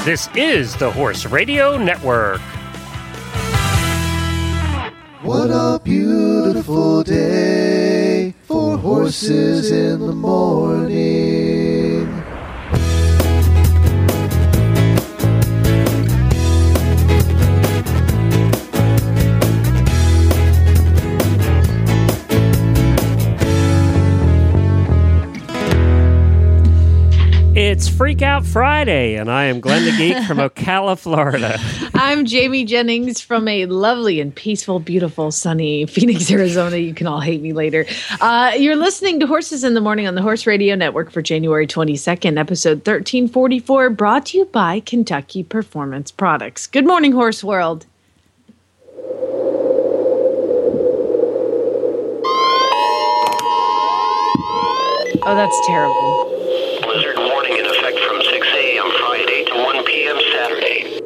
This is the Horse Radio Network. What a beautiful day for horses in the morning. It's Freak Out Friday, and I am Glenn the Geek from Ocala, Florida. I'm Jamie Jennings from a lovely and peaceful, beautiful, sunny Phoenix, Arizona. You can all hate me later. You're listening to Horses in the Morning on the Horse Radio Network for January 22nd, episode 1344, brought to you by Kentucky Performance Products. Good morning, Horse World. Oh, that's terrible. Blizzard warning in effect from 6 a.m. Friday to 1 p.m. Saturday.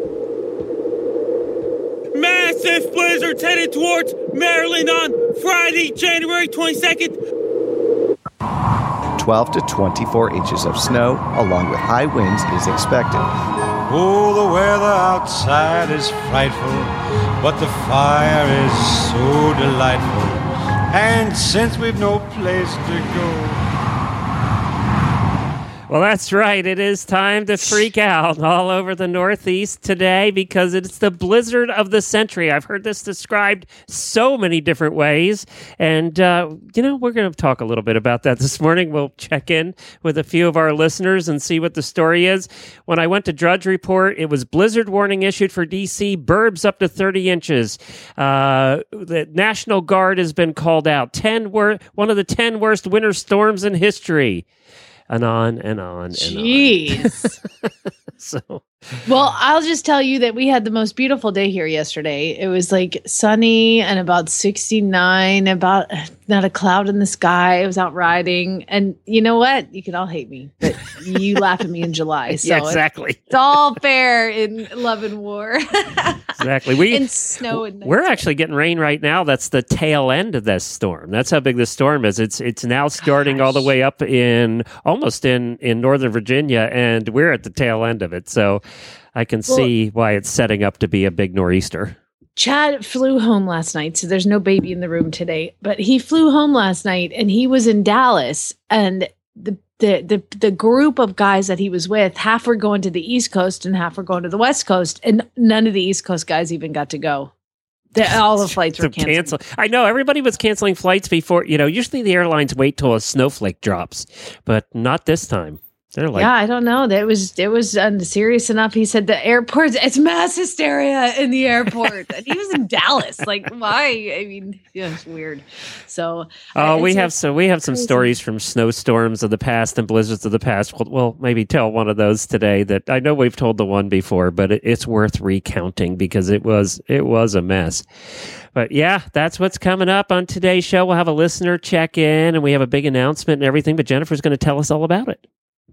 Massive blizzards headed towards Maryland on Friday, January 22nd. 12 to 24 inches of snow, along with high winds, is expected. Oh, the weather outside is frightful, but the fire is so delightful. And since we've no place to go... Well, that's right. It is time to freak out all over the Northeast today because it's the blizzard of the century. I've heard this described so many different ways. And, we're going to talk a little bit about that this morning. We'll check in with a few of our listeners and see what the story is. When I went to Drudge Report, it was blizzard warning issued for D.C., burbs up to 30 inches. The National Guard has been called out. One of the 10 worst winter storms in history. And on and on and Jeez. on. So, well, I'll just tell you that we had the most beautiful day here yesterday. It was like sunny and about 69, about not a cloud in the sky. I was out riding. And you know what? You can all hate me, but you laugh at me in July. So yeah, exactly. It's all fair in love and war. Exactly. And snow and we're actually getting rain right now. That's the tail end of this storm. That's how big this storm is. It's now starting all the way up almost in Northern Virginia, and we're at the tail end of it. So I can see why it's setting up to be a big nor'easter. Chad flew home last night, so there's no baby in the room today. But he flew home last night, and he was in Dallas, and the group of guys that he was with, half were going to the East Coast and half were going to the West Coast, and none of the East Coast guys even got to go. All the flights were canceled. I know everybody was canceling flights before. Usually the airlines wait till a snowflake drops, but not this time. They're like, yeah, I don't know. It was serious enough. He said the airports, it's mass hysteria in the airport. And he was in Dallas. Like, why? I mean, yeah, it's weird. So, we have some stories from snowstorms of the past and blizzards of the past. We'll maybe tell one of those today. That I know we've told the one before, but it's worth recounting because it was a mess. But yeah, that's what's coming up on today's show. We'll have a listener check in, and we have a big announcement and everything. But Jennifer's going to tell us all about it.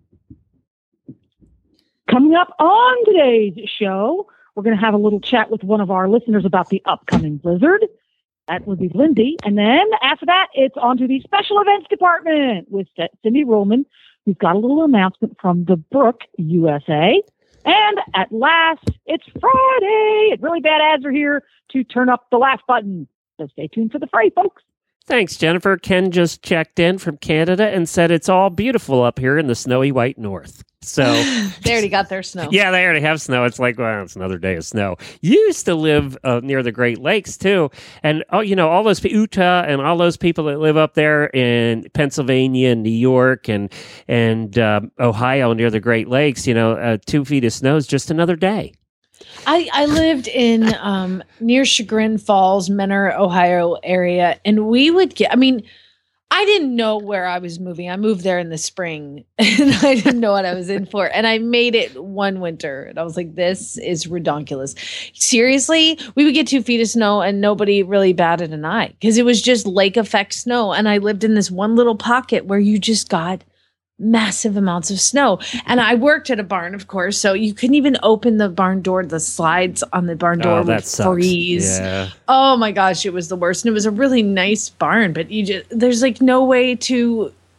Coming up on today's show, we're going to have a little chat with one of our listeners about the upcoming blizzard. That would be Lindy. And then after that, it's on to the special events department with Cindy Rollman, who's got a little announcement from the Brook USA. And at last, it's Friday. And really bad ads are here to turn up the laugh button. So stay tuned for the fray, folks. Thanks, Jennifer. Ken just checked in from Canada and said it's all beautiful up here in the snowy white north. So they already got their snow. Yeah, they already have snow. It's like, well, it's another day of snow. You used to live near the Great Lakes, too. And, all those Utah and all those people that live up there in Pennsylvania and New York and Ohio near the Great Lakes, 2 feet of snow is just another day. I lived in near Chagrin Falls, Menor, Ohio area, and we would get, I didn't know where I was moving. I moved there in the spring and I didn't know what I was in for. And I made it one winter and I was like, this is redonkulous. Seriously, we would get 2 feet of snow and nobody really batted an eye because it was just lake effect snow. And I lived in this one little pocket where you just got massive amounts of snow. And I worked at a barn, of course, so you couldn't even open the barn door. The slides on the barn door would freeze. Yeah. Oh my gosh, it was the worst. And it was a really nice barn, but there's like no way to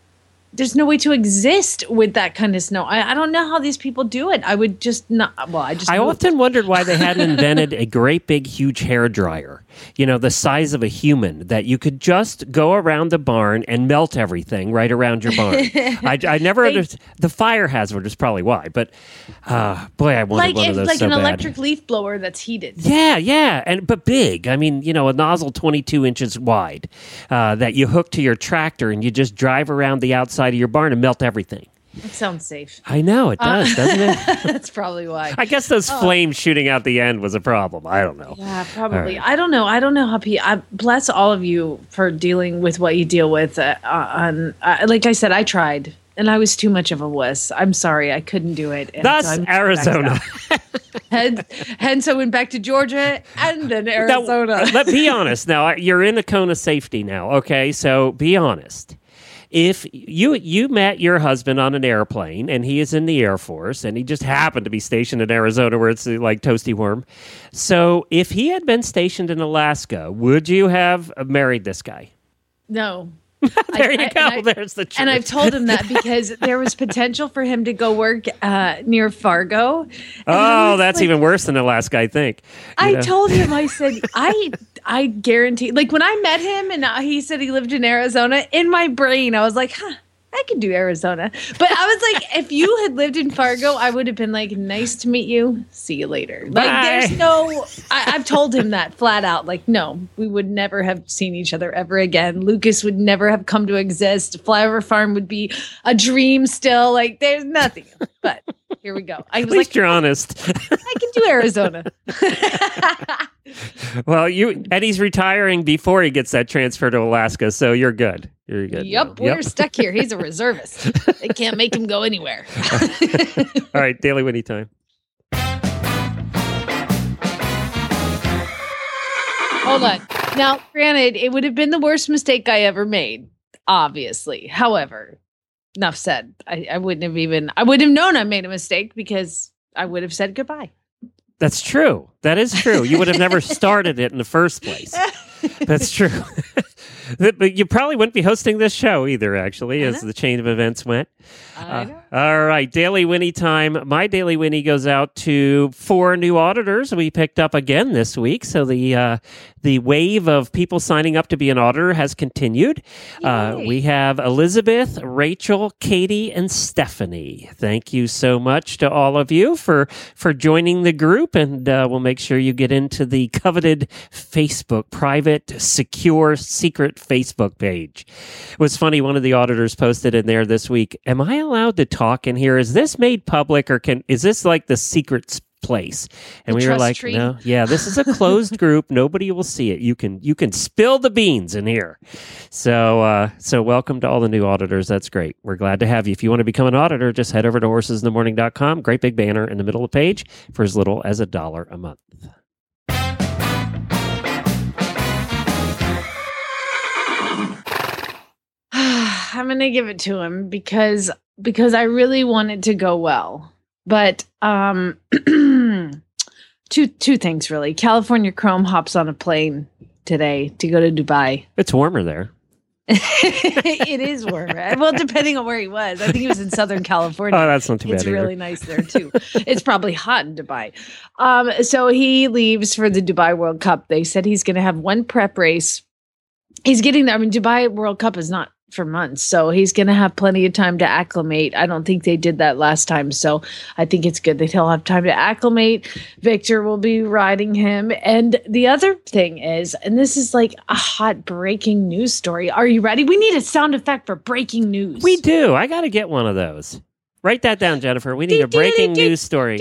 there's no way to exist with that kind of snow. I don't know how these people do it. I would just not. Well, I often wondered why they hadn't invented a great big huge hairdryer, the size of a human, that you could just go around the barn and melt everything right around your barn. I never understood. The fire hazard is probably why, but boy, I wanted one of those like so an bad. electric leaf blower that's heated. Yeah, but big. I mean, a nozzle 22 inches wide that you hook to your tractor and you just drive around the outside of your barn and melt everything. That sounds safe. I know, it does, doesn't it? That's probably why. I guess those flames shooting out the end was a problem. I don't know. Yeah, probably. Right. I don't know how people. Bless all of you for dealing with what you deal with. Like I said, I tried, and I was too much of a wuss. I'm sorry, I couldn't do it. And Thus, so Arizona. Hence, I went back to Georgia and then Arizona. Now, let's be honest. Now, you're in the cone of safety now, okay? So be honest. If you met your husband on an airplane and he is in the Air Force and he just happened to be stationed in Arizona where it's like toasty warm. So if he had been stationed in Alaska, would you have married this guy? No. There you go. There's the truth. And I've told him that because there was potential for him to go work near Fargo. Oh, that's even worse than Alaska, I think. I told him, I said, I guarantee, like when I met him and he said he lived in Arizona, in my brain, I was like, I could do Arizona. But I was like, if you had lived in Fargo, I would have been like, nice to meet you. See you later. Like, there's no, I've told him that flat out. Like, no, we would never have seen each other ever again. Lucas would never have come to exist. Flyover Farm would be a dream still. Like, there's nothing. But here we go. I was At least you're honest. I can do Arizona. Well, and he's retiring before he gets that transfer to Alaska, so you're good. You're good. Yep, we're stuck here. He's a reservist. They can't make him go anywhere. All right, Daily Winnie time. Hold on. Now, granted, it would have been the worst mistake I ever made, obviously. However, enough said. I wouldn't have known I made a mistake because I would have said goodbye. That's true. That is true. You would have never started it in the first place. That's true. But you probably wouldn't be hosting this show either, actually, as the chain of events went. All right, Daily Winnie time. My Daily Winnie goes out to 4 new auditors we picked up again this week. So the wave of people signing up to be an auditor has continued. We have Elizabeth, Rachel, Katie, and Stephanie. Thank you so much to all of you for joining the group, and we'll make sure you get into the coveted Facebook, private, secure, secret Facebook page. It was funny, one of the auditors posted in there this week, am I allowed to talk in here? Is this made public, or is this like the secret place? And we were like, tree? No, yeah, this is a closed group. Nobody will see it. You can spill the beans in here. So welcome to all the new auditors. That's great. We're glad to have you. If you want to become an auditor, just head over to horsesinthemorning.com. Great big banner in the middle of the page for as little as $1 a month. I'm going to give it to him because I really want it to go well. But two things really. California Chrome hops on a plane today to go to Dubai. It's warmer there. It is warmer. Well, depending on where he was. I think he was in Southern California. Oh, that's not too bad. It's really nice there too. It's probably hot in Dubai. So he leaves for the Dubai World Cup. They said he's going to have one prep race. He's getting there. I mean, Dubai World Cup is not for months, so he's going to have plenty of time to acclimate. I don't think they did that last time, so I think it's good that he'll have time to acclimate. Victor will be riding him. And the other thing is, and this is like a hot breaking news story. Are you ready? We need a sound effect for breaking news. We do. I got to get one of those. Write that down, Jennifer. We need a breaking news story.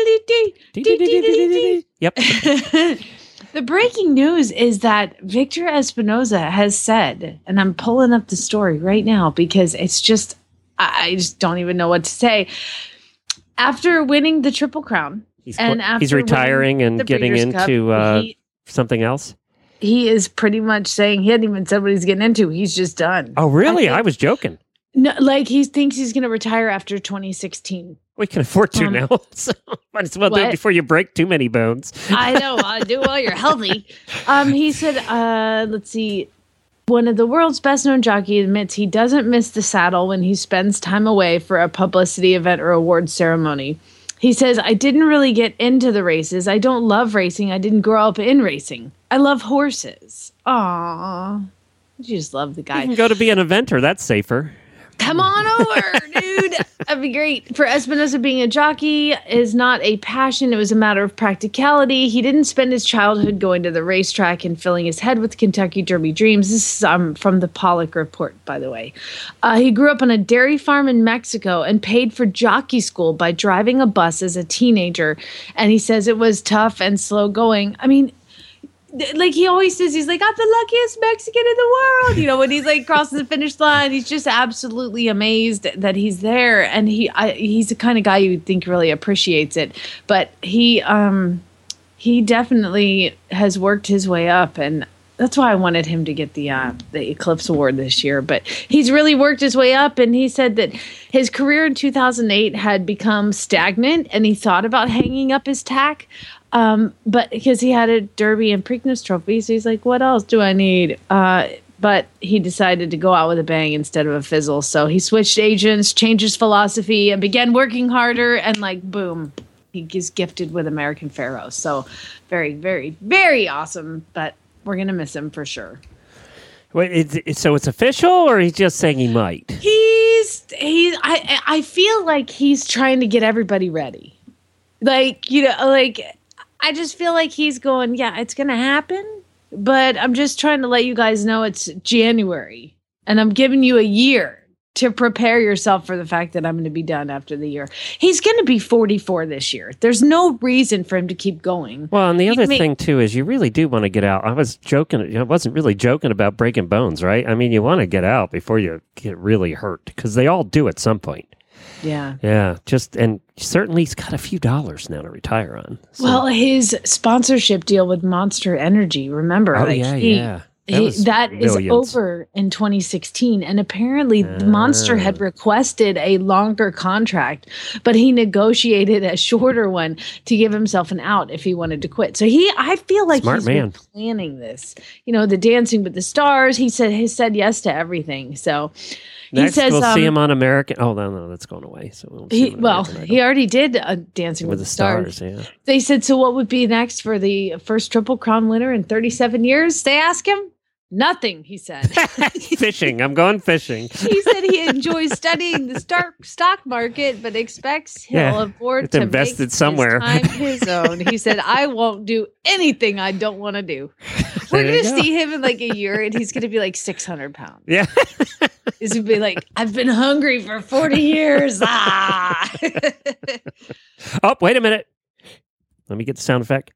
Yep. The breaking news is that Victor Espinoza has said, and I'm pulling up the story right now because it's just, I just don't even know what to say. After winning the Triple Crown, he's retiring and getting into something else. He is pretty much saying he hadn't even said what he's getting into. He's just done. Oh, really? I was joking. No, like he thinks he's going to retire after 2016. We can afford to now, so might as well do it before you break too many bones. I know. I do while you're healthy. He said, let's see. One of the world's best-known jockeys admits he doesn't miss the saddle when he spends time away for a publicity event or award ceremony. He says, I didn't really get into the races. I don't love racing. I didn't grow up in racing. I love horses. Aww. You just love the guy. You can go to be an eventer. That's safer. Come on over, dude. That'd be great. For Espinosa, being a jockey is not a passion. It was a matter of practicality. He didn't spend his childhood going to the racetrack and filling his head with Kentucky Derby dreams. This is from the Pollock Report, by the way. He grew up on a dairy farm in Mexico and paid for jockey school by driving a bus as a teenager. And he says it was tough and slow going. I mean, like he always says, he's like, I'm the luckiest Mexican in the world. You know, when he's like crosses the finish line, he's just absolutely amazed that he's there. And he's the kind of guy you would think really appreciates it. But he definitely has worked his way up, and that's why I wanted him to get the Eclipse Award this year. But he's really worked his way up, and he said that his career in 2008 had become stagnant, and he thought about hanging up his tack. But because he had a Derby and Preakness trophy, so he's like, what else do I need? But he decided to go out with a bang instead of a fizzle. So he switched agents, changed his philosophy, and began working harder. And like, boom, he gets gifted with American Pharoah. So very, very, very awesome. But we're going to miss him for sure. Wait, so it's official, or he's just saying he might? I feel like he's trying to get everybody ready. Like, you know, like, I just feel like he's going, yeah, it's going to happen, but I'm just trying to let you guys know it's January, and I'm giving you a year to prepare yourself for the fact that I'm going to be done after the year. He's going to be 44 this year. There's no reason for him to keep going. Well, and the other thing, too, is you really do want to get out. I was joking. I wasn't really joking about breaking bones, right? I mean, you want to get out before you get really hurt, because they all do at some point. Yeah. Yeah. And certainly he's got a few dollars now to retire on. So. Well, his sponsorship deal with Monster Energy, remember? Yeah. That is over in 2016. And apparently Monster had requested a longer contract, but he negotiated a shorter one to give himself an out if he wanted to quit. So I feel like he's been planning this. You know, the Dancing with the Stars, he said yes to everything. So next, he says, we'll see him on American. Oh, no, that's going away. So he already did Dancing with the Stars. Yeah. They said, so what would be next for the first Triple Crown winner in 37 years? They asked him. Nothing, he said. Fishing. I'm going fishing. He said he enjoys studying the stock market, but expects he'll afford to invest make it somewhere. His time his own. He said, I won't do anything I don't want to do. We're going to see him in like a year, and he's going to be like 600 pounds. Yeah. He's going to be like, I've been hungry for 40 years. Ah. Oh, wait a minute. Let me get the sound effect.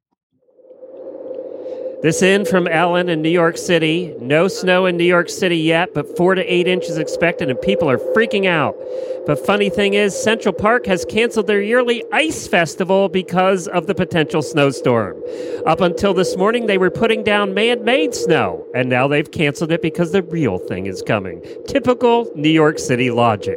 This in from Ellen in New York City. No snow in New York City yet, but 4 to 8 inches expected, and people are freaking out. But funny thing is, Central Park has canceled their yearly ice festival because of the potential snowstorm. Up until this morning, they were putting down man-made snow, and now they've canceled it because the real thing is coming. Typical New York City logic.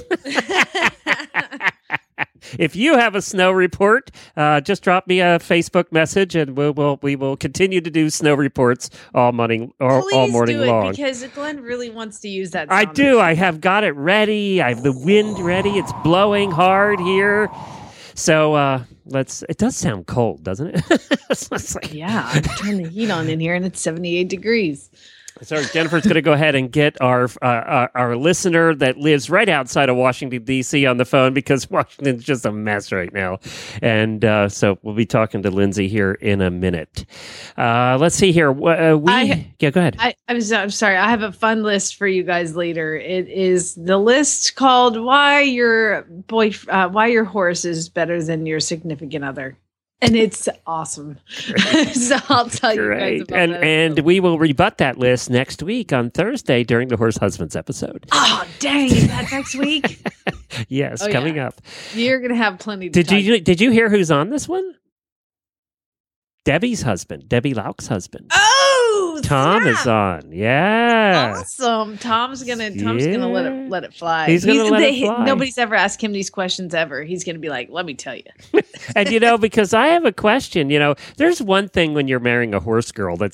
If you have a snow report, just drop me a Facebook message, and we will continue to do snow reports all morning long. Because Glenn really wants to use that. I do. I have got it ready. I have the wind ready. It's blowing hard here. So it does sound cold, doesn't it? Yeah, turn the heat on in here, and it's 78 degrees. So Jennifer's going to go ahead and get our listener that lives right outside of Washington, D.C. on the phone, because Washington's just a mess right now. And so we'll be talking to Lindsay here in a minute. Let's see here. Go ahead. I'm sorry. I have a fun list for you guys later. It is the list called Why Your Horse is Better Than Your Significant Other. And it's awesome. So I'll tell you guys about that. And we will rebut that list next week on Thursday during the Horse Husbands episode. Oh, dang. Is that next week? Yes, coming up. You're going to have plenty to Did you hear who's on this one? Debbie's husband, Debbie Lauk's husband. Oh, Tom is on. Yeah. Awesome. Tom's gonna let it fly. He's gonna let it fly. Nobody's ever asked him these questions ever. He's gonna be like, let me tell you. And because I have a question, there's one thing when you're marrying a horse girl that's like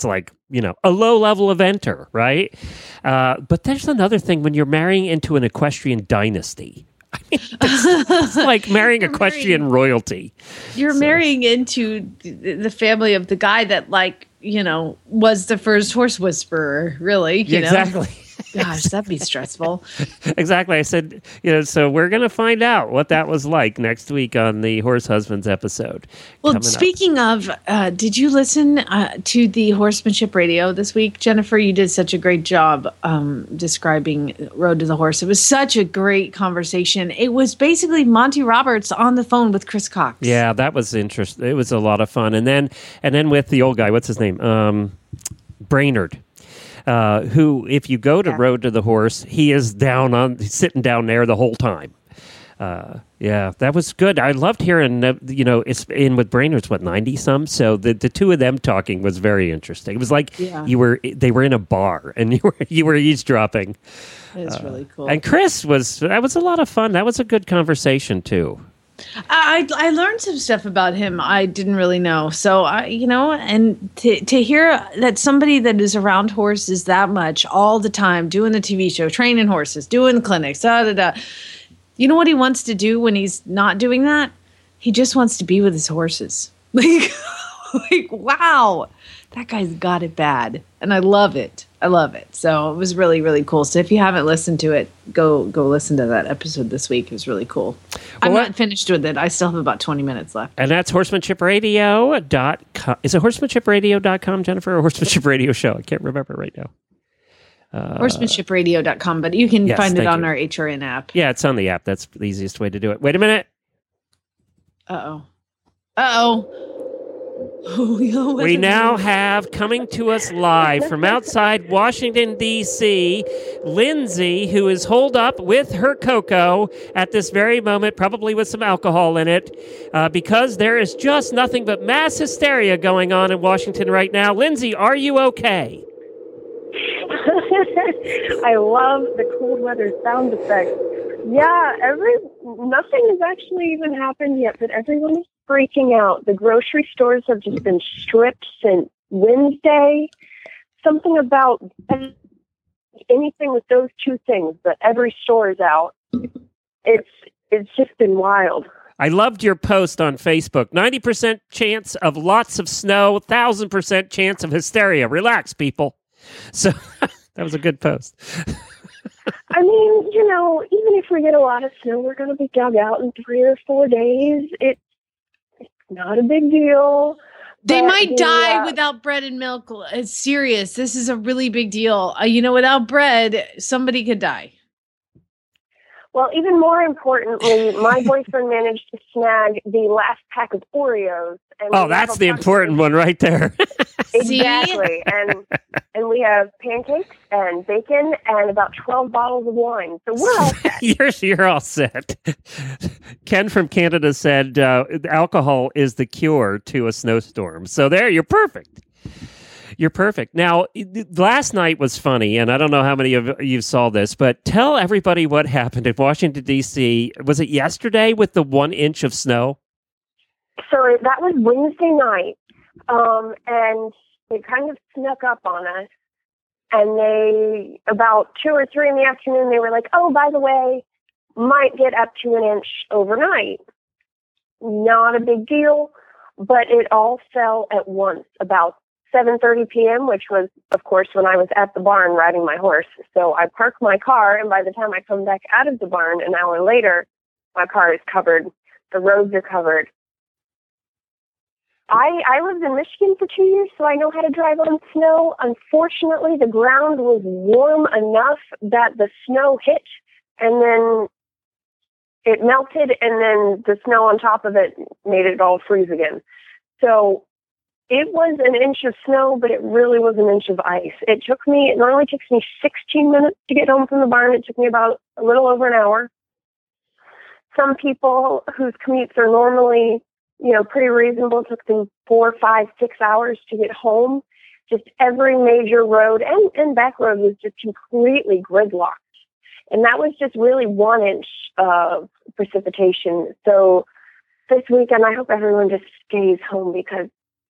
a low-level eventer, right? But there's another thing when you're marrying into an equestrian dynasty. I mean, it's like marrying equestrian royalty. You're marrying into the family of the guy that, was the first horse whisperer, really. You know? Exactly. Gosh, that'd be stressful. Exactly. I said, so we're going to find out what that was like next week on the Horse Husbands episode. Well, speaking of, did you listen to the Horsemanship Radio this week? Jennifer, you did such a great job describing Road to the Horse. It was such a great conversation. It was basically Monty Roberts on the phone with Chris Cox. Yeah, that was interesting. It was a lot of fun. And then with the old guy, what's his name? Brainerd. Who, if you go to Road to the Horse, he is he's sitting down there the whole time. Yeah, that was good. I loved hearing, it's in with Brainerd's, 90-some? So the two of them talking was very interesting. It was like they were in a bar and you were eavesdropping. It's really cool. And Chris that was a lot of fun. That was a good conversation, too. I learned some stuff about him I didn't really know. So, and to hear that somebody that is around horses that much all the time, doing the TV show, training horses, doing clinics, you know what he wants to do when he's not doing that? He just wants to be with his horses. Wow, that guy's got it bad. And I love it. So it was really, really cool. So if you haven't listened to it, go listen to that episode this week. It was really cool. I'm not finished with it. I still have about 20 minutes left. And that's horsemanshipradio.com. Is it horsemanshipradio.com, Jennifer, or Horsemanship Radio Show? I can't remember right now. Horsemanship.radio.com, but you can find it on our HRN app. Yeah, it's on the app. That's the easiest way to do it. Wait a minute. Uh-oh. We now have coming to us live from outside Washington, D.C., Lindsay, who is holed up with her cocoa at this very moment, probably with some alcohol in it, because there is just nothing but mass hysteria going on in Washington right now. Lindsay, are you okay? I love the cold weather sound effects. Yeah, nothing has actually even happened yet, but everyone is freaking out. The grocery stores have just been stripped since Wednesday. Something about anything with those two things, but every store is out. It's just been wild. I loved your post on Facebook. 90% chance of lots of snow, 1,000% chance of hysteria. Relax, people. So that was a good post. I mean, even if we get a lot of snow, we're going to be dug out in 3 or 4 days. It's not a big deal. They might die without bread and milk. It's serious. This is a really big deal. Without bread, somebody could die. Well, even more importantly, my boyfriend managed to snag the last pack of Oreos. And that's the important one right there. Exactly. And we have pancakes and bacon and about 12 bottles of wine. So we're all set. You're all set. Ken from Canada said alcohol is the cure to a snowstorm. So there, you're perfect. You're perfect. Now, last night was funny, and I don't know how many of you saw this, but tell everybody what happened in Washington, D.C. Was it yesterday with the 1 inch of snow? So that was Wednesday night, and they kind of snuck up on us, and about 2 or 3 in the afternoon, they were like, oh, by the way, might get up to 1 inch overnight. Not a big deal, but it all fell at once, about 7:30 p.m., which was, of course, when I was at the barn riding my horse. So I parked my car, and by the time I come back out of the barn an hour later, my car is covered. The roads are covered. I lived in Michigan for 2 years, so I know how to drive on snow. Unfortunately, the ground was warm enough that the snow hit, and then it melted, and then the snow on top of it made it all freeze again. So it was 1 inch of snow, but it really was 1 inch of ice. It normally takes me 16 minutes to get home from the barn. It took me about a little over an hour. Some people whose commutes are normally, pretty reasonable, took them 4, 5, 6 hours to get home. Just every major road and back road was just completely gridlocked. And that was just really 1 inch of precipitation. So this weekend, I hope everyone just stays home because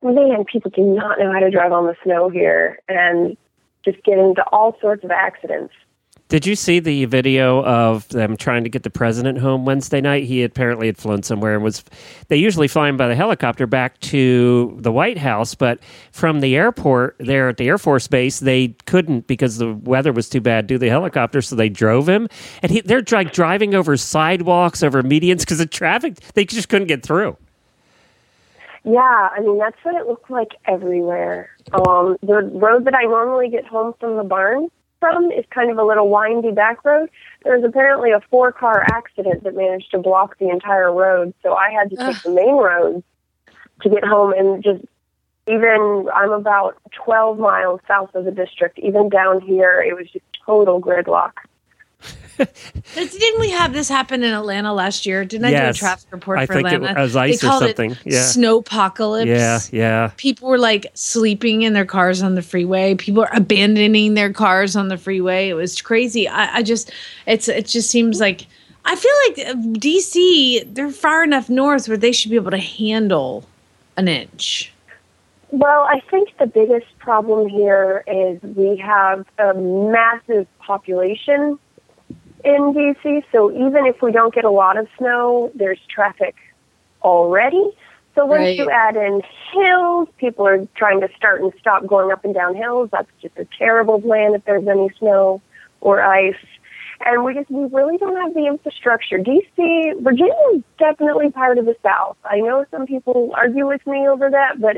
man, people do not know how to drive on the snow here and just get into all sorts of accidents. Did you see the video of them trying to get the president home Wednesday night? He apparently had flown somewhere and they usually fly him by the helicopter back to the White House, but from the airport there at the Air Force Base, they couldn't because the weather was too bad do the helicopter, so they drove him. And they're like driving over sidewalks, over medians because of traffic. They just couldn't get through. Yeah, I mean, that's what it looked like everywhere. The road that I normally get home from the barn from is kind of a little windy back road. There was apparently a 4-car accident that managed to block the entire road, so I had to take the main road to get home, and I'm about 12 miles south of the district. Even down here, it was just total gridlock. Didn't we have this happen in Atlanta last year? Didn't I do a traffic report for Atlanta? It was ice they or called something. It yeah. Snowpocalypse. Yeah. People were like sleeping in their cars on the freeway. People were abandoning their cars on the freeway. It was crazy. It just seems like, I feel like DC, they're far enough north where they should be able to handle an inch. Well, I think the biggest problem here is we have a massive population in DC, so even if we don't get a lot of snow, there's traffic already. So once you add in hills, people are trying to start and stop going up and down hills. That's just a terrible plan if there's any snow or ice. And we really don't have the infrastructure. Virginia is definitely part of the South. I know some people argue with me over that, but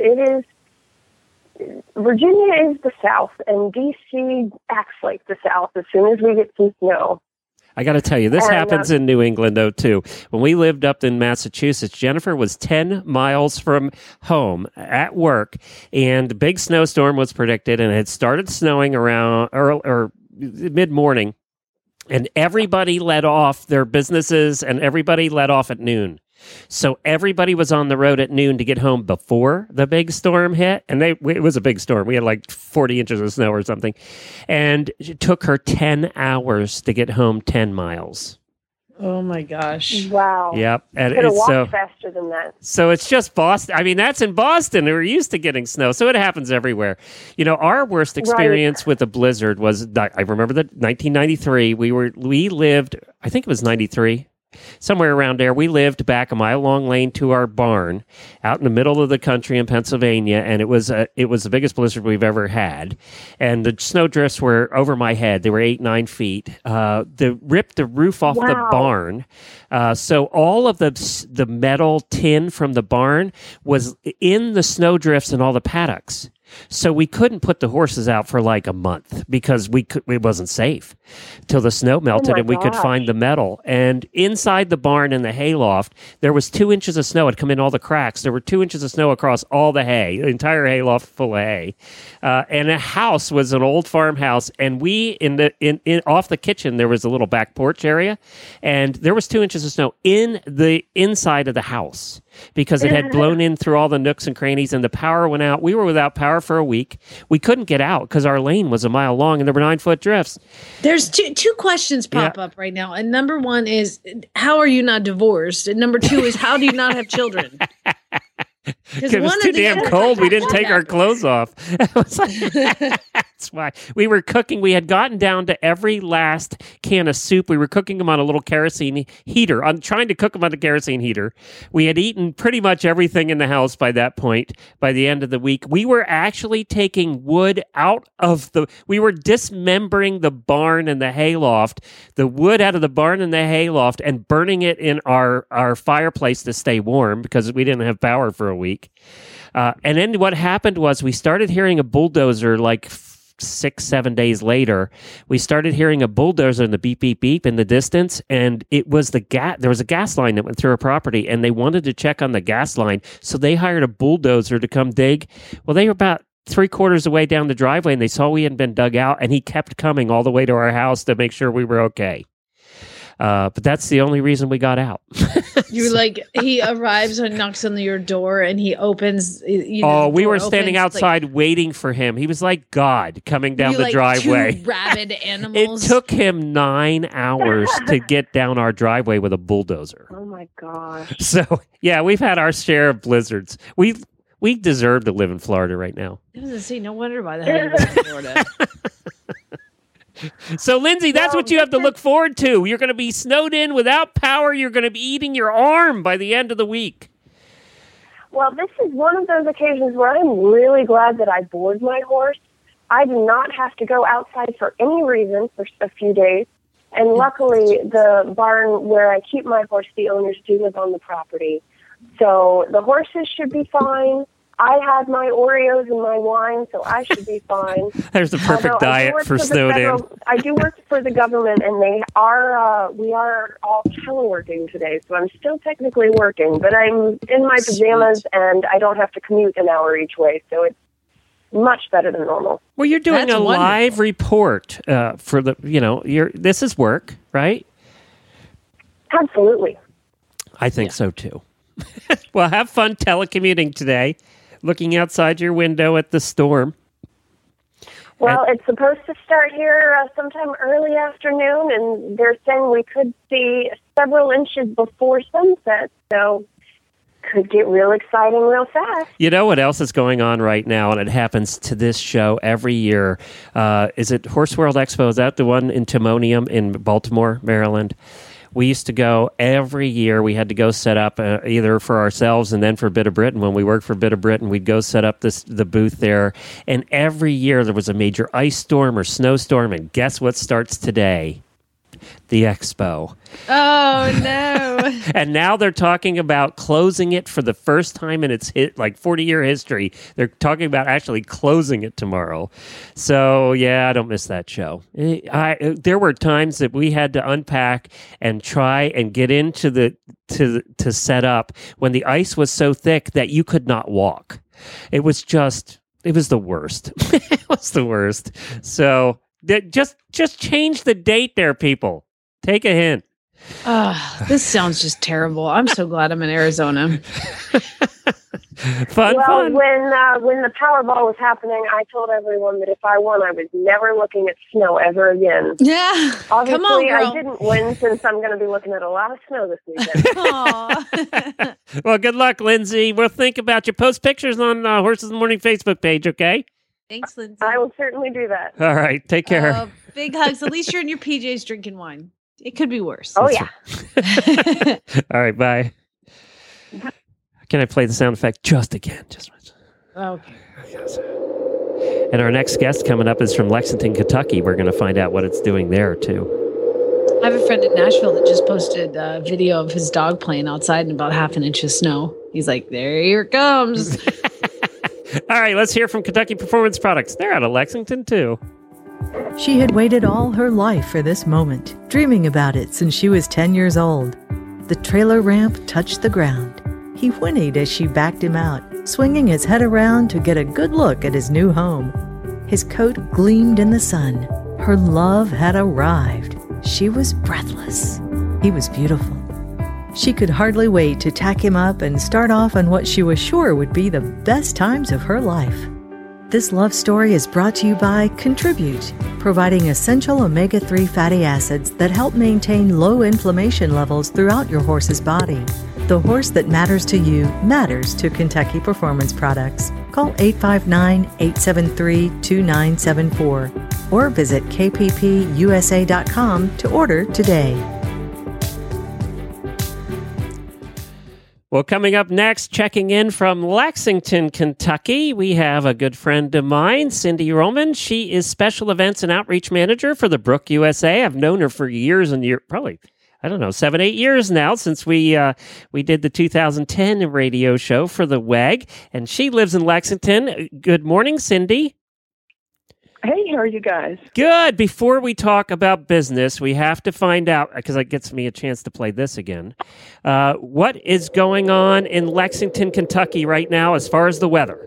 Virginia is the South, and DC acts like the South as soon as we get some snow. I got to tell you, this happens in New England, though, too. When we lived up in Massachusetts, Jennifer was 10 miles from home at work, and a big snowstorm was predicted, and it had started snowing around or mid-morning, and everybody let off their businesses, and everybody let off at noon. So everybody was on the road at noon to get home before the big storm hit. And it was a big storm. We had like 40 inches of snow or something. And it took her 10 hours to get home 10 miles. Oh, my gosh. Wow. Yep. And could have walked faster than that. So it's just Boston. I mean, that's in Boston. We're used to getting snow. So it happens everywhere. You know, our worst experience with a blizzard was, I remember that 1993. We lived, I think it was 93. Somewhere around there, we lived back a mile-long lane to our barn out in the middle of the country in Pennsylvania, and it was the biggest blizzard we've ever had. And the snow drifts were over my head. They were 8-9 feet. They ripped the roof off the barn. So all of the metal tin from the barn was in the snow drifts and all the paddocks. So we couldn't put the horses out for like a month because it wasn't safe till the snow melted and we could find the metal. And inside the barn in the hayloft, there was 2 inches of snow. It come in all the cracks. There were 2 inches of snow across all the hay, the entire hayloft full of hay. And the house was an old farmhouse. And we off the kitchen there was a little back porch area, and there was 2 inches of snow in the inside of the house because it had blown in through all the nooks and crannies, and the power went out. We were without power for a week. We couldn't get out because our lane was a mile long and there were 9-foot drifts. There's two questions pop up right now. And number one is, how are you not divorced? And number two is, how do you not have children? Because it was too damn cold. We didn't take our clothes off. That's why. We were cooking. We had gotten down to every last can of soup. We were cooking them on a little kerosene heater. I'm trying to cook them on a kerosene heater. We had eaten pretty much everything in the house by that point. By the end of the week, we were actually taking wood out of we were dismembering the barn and the hayloft, the wood out of the barn and the hayloft, and burning it in our fireplace to stay warm because we didn't have power for a week. And then what happened was we started hearing a bulldozer like 6-7 days later. We started hearing a bulldozer and the beep, beep, beep in the distance. And it was there was a gas line that went through a property, and they wanted to check on the gas line. So they hired a bulldozer to come dig. Well, they were about 3/4 of the way down the driveway, and they saw we hadn't been dug out, and he kept coming all the way to our house to make sure we were okay. But that's the only reason we got out. You're like, he arrives and knocks on your door and he opens. We were standing outside waiting for him. He was like God coming down the driveway. 2 rabid animals. It took him 9 hours to get down our driveway with a bulldozer. Oh my gosh. So yeah, we've had our share of blizzards. We we deserve to live in Florida right now. I was gonna say, no wonder why the hell you live in Florida. So, Lindsay, that's what you have to look forward to. You're going to be snowed in without power. You're going to be eating your arm by the end of the week. Well, this is one of those occasions where I'm really glad that I board my horse. I do not have to go outside for any reason for a few days. And luckily, the barn where I keep my horse, the owners do live on the property. So the horses should be fine. I had my Oreos and my wine, so I should be fine. There's the perfect diet for snowed in. I do work for the government, and we are all teleworking today, so I'm still technically working, but I'm in my pajamas, and I don't have to commute an hour each way, so it's much better than normal. Well, you're doing a live report for the, this is work, right? Absolutely. I think so, too. Well, have fun telecommuting today, looking outside your window at the storm. Well, it's supposed to start here sometime early afternoon, and they're saying we could see several inches before sunset, so could get real exciting real fast. You know what else is going on right now, and it happens to this show every year. Is it Horse World Expo? Is that the one in Timonium in Baltimore, Maryland? We used to go every year. We had to go set up either for ourselves and then for Bit of Britain. When we worked for Bit of Britain, we'd go set up the booth there. And every year there was a major ice storm or snowstorm. And guess what starts today? The expo. Oh, no. And now they're talking about closing it for the first time in its 40-year history. They're talking about actually closing it tomorrow. So, yeah, I don't miss that show. There were times that we had to unpack and try and get into to set up when the ice was so thick that you could not walk. It was the worst. It was the worst. So just change the date there, people. Take a hint. This sounds just terrible. I'm so glad I'm in Arizona. Fun. When the Powerball was happening, I told everyone that if I won, I was never looking at snow ever again. Yeah. Obviously, come on, girl. I didn't win since I'm going to be looking at a lot of snow this weekend. Well, good luck, Lindsay. We'll think about you. Post pictures on Horses in the Morning Facebook page, okay? Thanks, Lindsay. I will certainly do that. All right. Take care. Big hugs. At least you're in your PJs drinking wine. It could be worse. Oh, yeah. All right. Bye. Can I play the sound effect just again? Just okay. And our next guest coming up is from Lexington, Kentucky. We're going to find out what it's doing there, too. I have a friend in Nashville that just posted a video of his dog playing outside in about half an inch of snow. He's like, there it comes. All right, let's hear from Kentucky Performance Products. They're out of Lexington, too. She had waited all her life for this moment, dreaming about it since she was 10 years old. The trailer ramp touched the ground. He whinnied as she backed him out, swinging his head around to get a good look at his new home. His coat gleamed in the sun. Her love had arrived. She was breathless. He was beautiful. She could hardly wait to tack him up and start off on what she was sure would be the best times of her life. This love story is brought to you by Contribute, providing essential omega-3 fatty acids that help maintain low inflammation levels throughout your horse's body. The horse that matters to you matters to Kentucky Performance Products. Call 859-873-2974 or visit kppusa.com to order today. Well, coming up next, checking in from Lexington, Kentucky, we have a good friend of mine, Cindy Roman. She is Special Events and Outreach Manager for the Brook USA. I've known her for years and years, probably, 7-8 years now since we did the 2010 radio show for the WEG, and she lives in Lexington. Good morning, Cindy. Hey, how are you guys? Good. Before we talk about business, we have to find out, because it gets me a chance to play this again, what is going on in Lexington, Kentucky right now as far as the weather?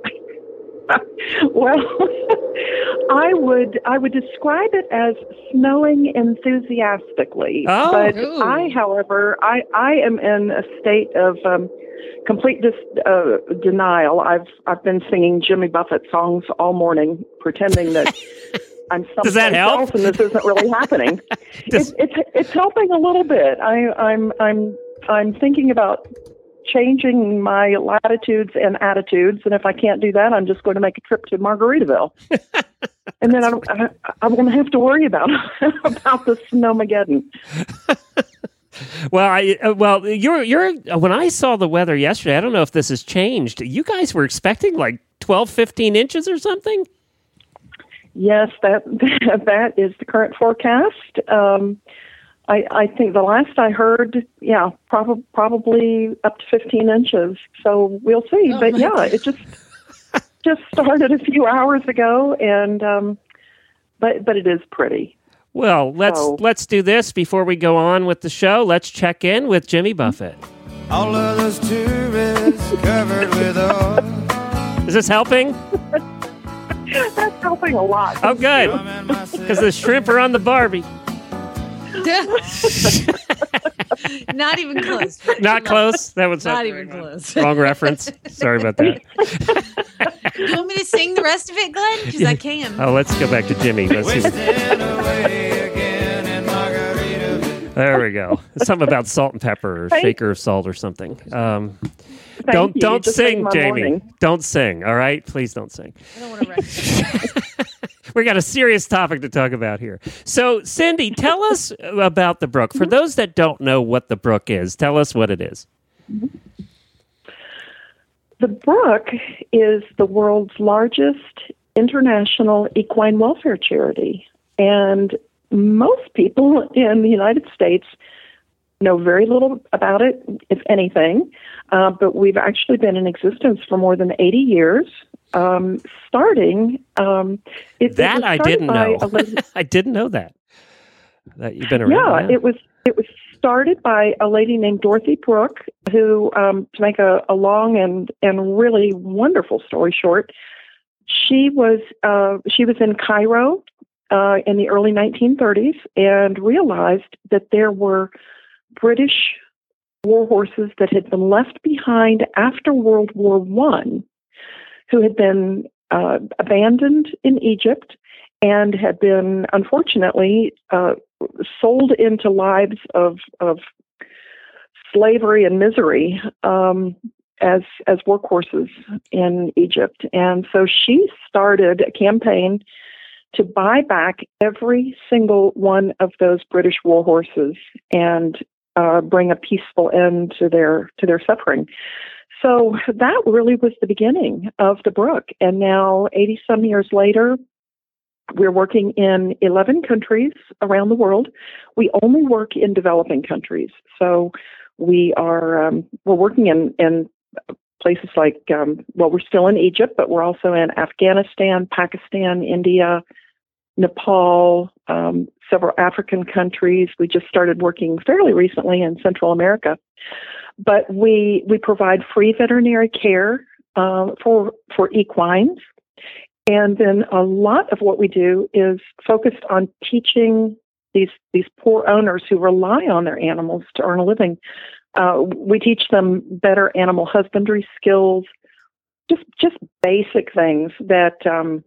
Well, I would describe it as snowing enthusiastically. Oh, but ooh. I am in a state of complete denial. I've been singing Jimmy Buffett songs all morning, pretending that I'm someplace else, and this isn't really happening. It's helping a little bit. I'm thinking about changing my latitudes and attitudes. And if I can't do that, I'm just going to make a trip to Margaritaville. And then I won't have to worry about the Snowmageddon. Well, you're. When I saw the weather yesterday, I don't know if this has changed. You guys were expecting like 12, 15 inches or something? Yes, that is the current forecast. I think the last I heard, probably up to 15 inches. So we'll see. Oh, but yeah, it just started a few hours ago, and but it is pretty. Well, let's do this before we go on with the show. Let's check in with Jimmy Buffett. All of those tourists covered with oil. Is this helping? That's helping a lot. Oh, good. Because the shrimp are on the Barbie. Not even close. Not close? That was not even close. Wrong reference. Sorry about that. You want me to sing the rest of it, Glenn? Because I can. Oh, let's go back to Jimmy. Let's see. There we go. Something about salt and pepper or shaker of salt or something. Don't sing, Jamie. Morning. Don't sing, all right? Please don't sing. I don't want to wreck. We got a serious topic to talk about here. So, Cindy, tell us about the Brook. For those that don't know what the Brook is, tell us what it is. The Brook is the world's largest international equine welfare charity. And most people in the United States know very little about it, if anything. But we've actually been in existence for more than 80 years. Starting, that I didn't know. I didn't know that you've been around. Yeah, it was started by a lady named Dorothy Brooke, who, to make a long and really wonderful story short, she was in Cairo in the early 1930s and realized that there were British war horses that had been left behind after World War I, who had been abandoned in Egypt and had been, unfortunately, sold into lives of slavery and misery as workhorses in Egypt. And so she started a campaign to buy back every single one of those British war horses and bring a peaceful end to their suffering. So that really was the beginning of the Brook. And now, 80-some years later, we're working in 11 countries around the world. We only work in developing countries. So we're working in places like, we're still in Egypt, but we're also in Afghanistan, Pakistan, India, Nepal, several African countries. We just started working fairly recently in Central America. But we provide free veterinary care for equines. And then a lot of what we do is focused on teaching these poor owners who rely on their animals to earn a living. We teach them better animal husbandry skills, just basic things that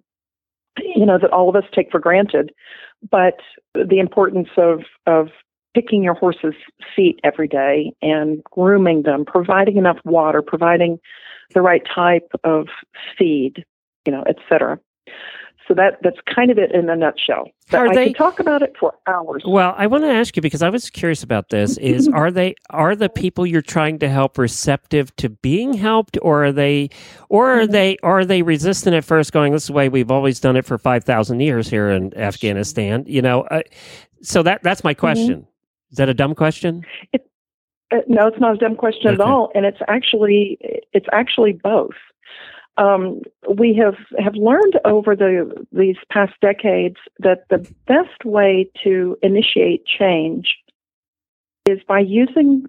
that all of us take for granted. But the importance of picking your horse's feet every day and grooming them, providing enough water, providing the right type of feed, et cetera. So that's kind of it in a nutshell. But I could talk about it for hours. Well, I want to ask you, because I was curious about this, is are the people you're trying to help receptive to being helped, or are they resistant at first, going, this is the way we've always done it for 5,000 years here in Afghanistan? So that's my question. Mm-hmm. Is that a dumb question? No, it's not a dumb question at all, and it's actually both. We have learned over these past decades that the best way to initiate change is by using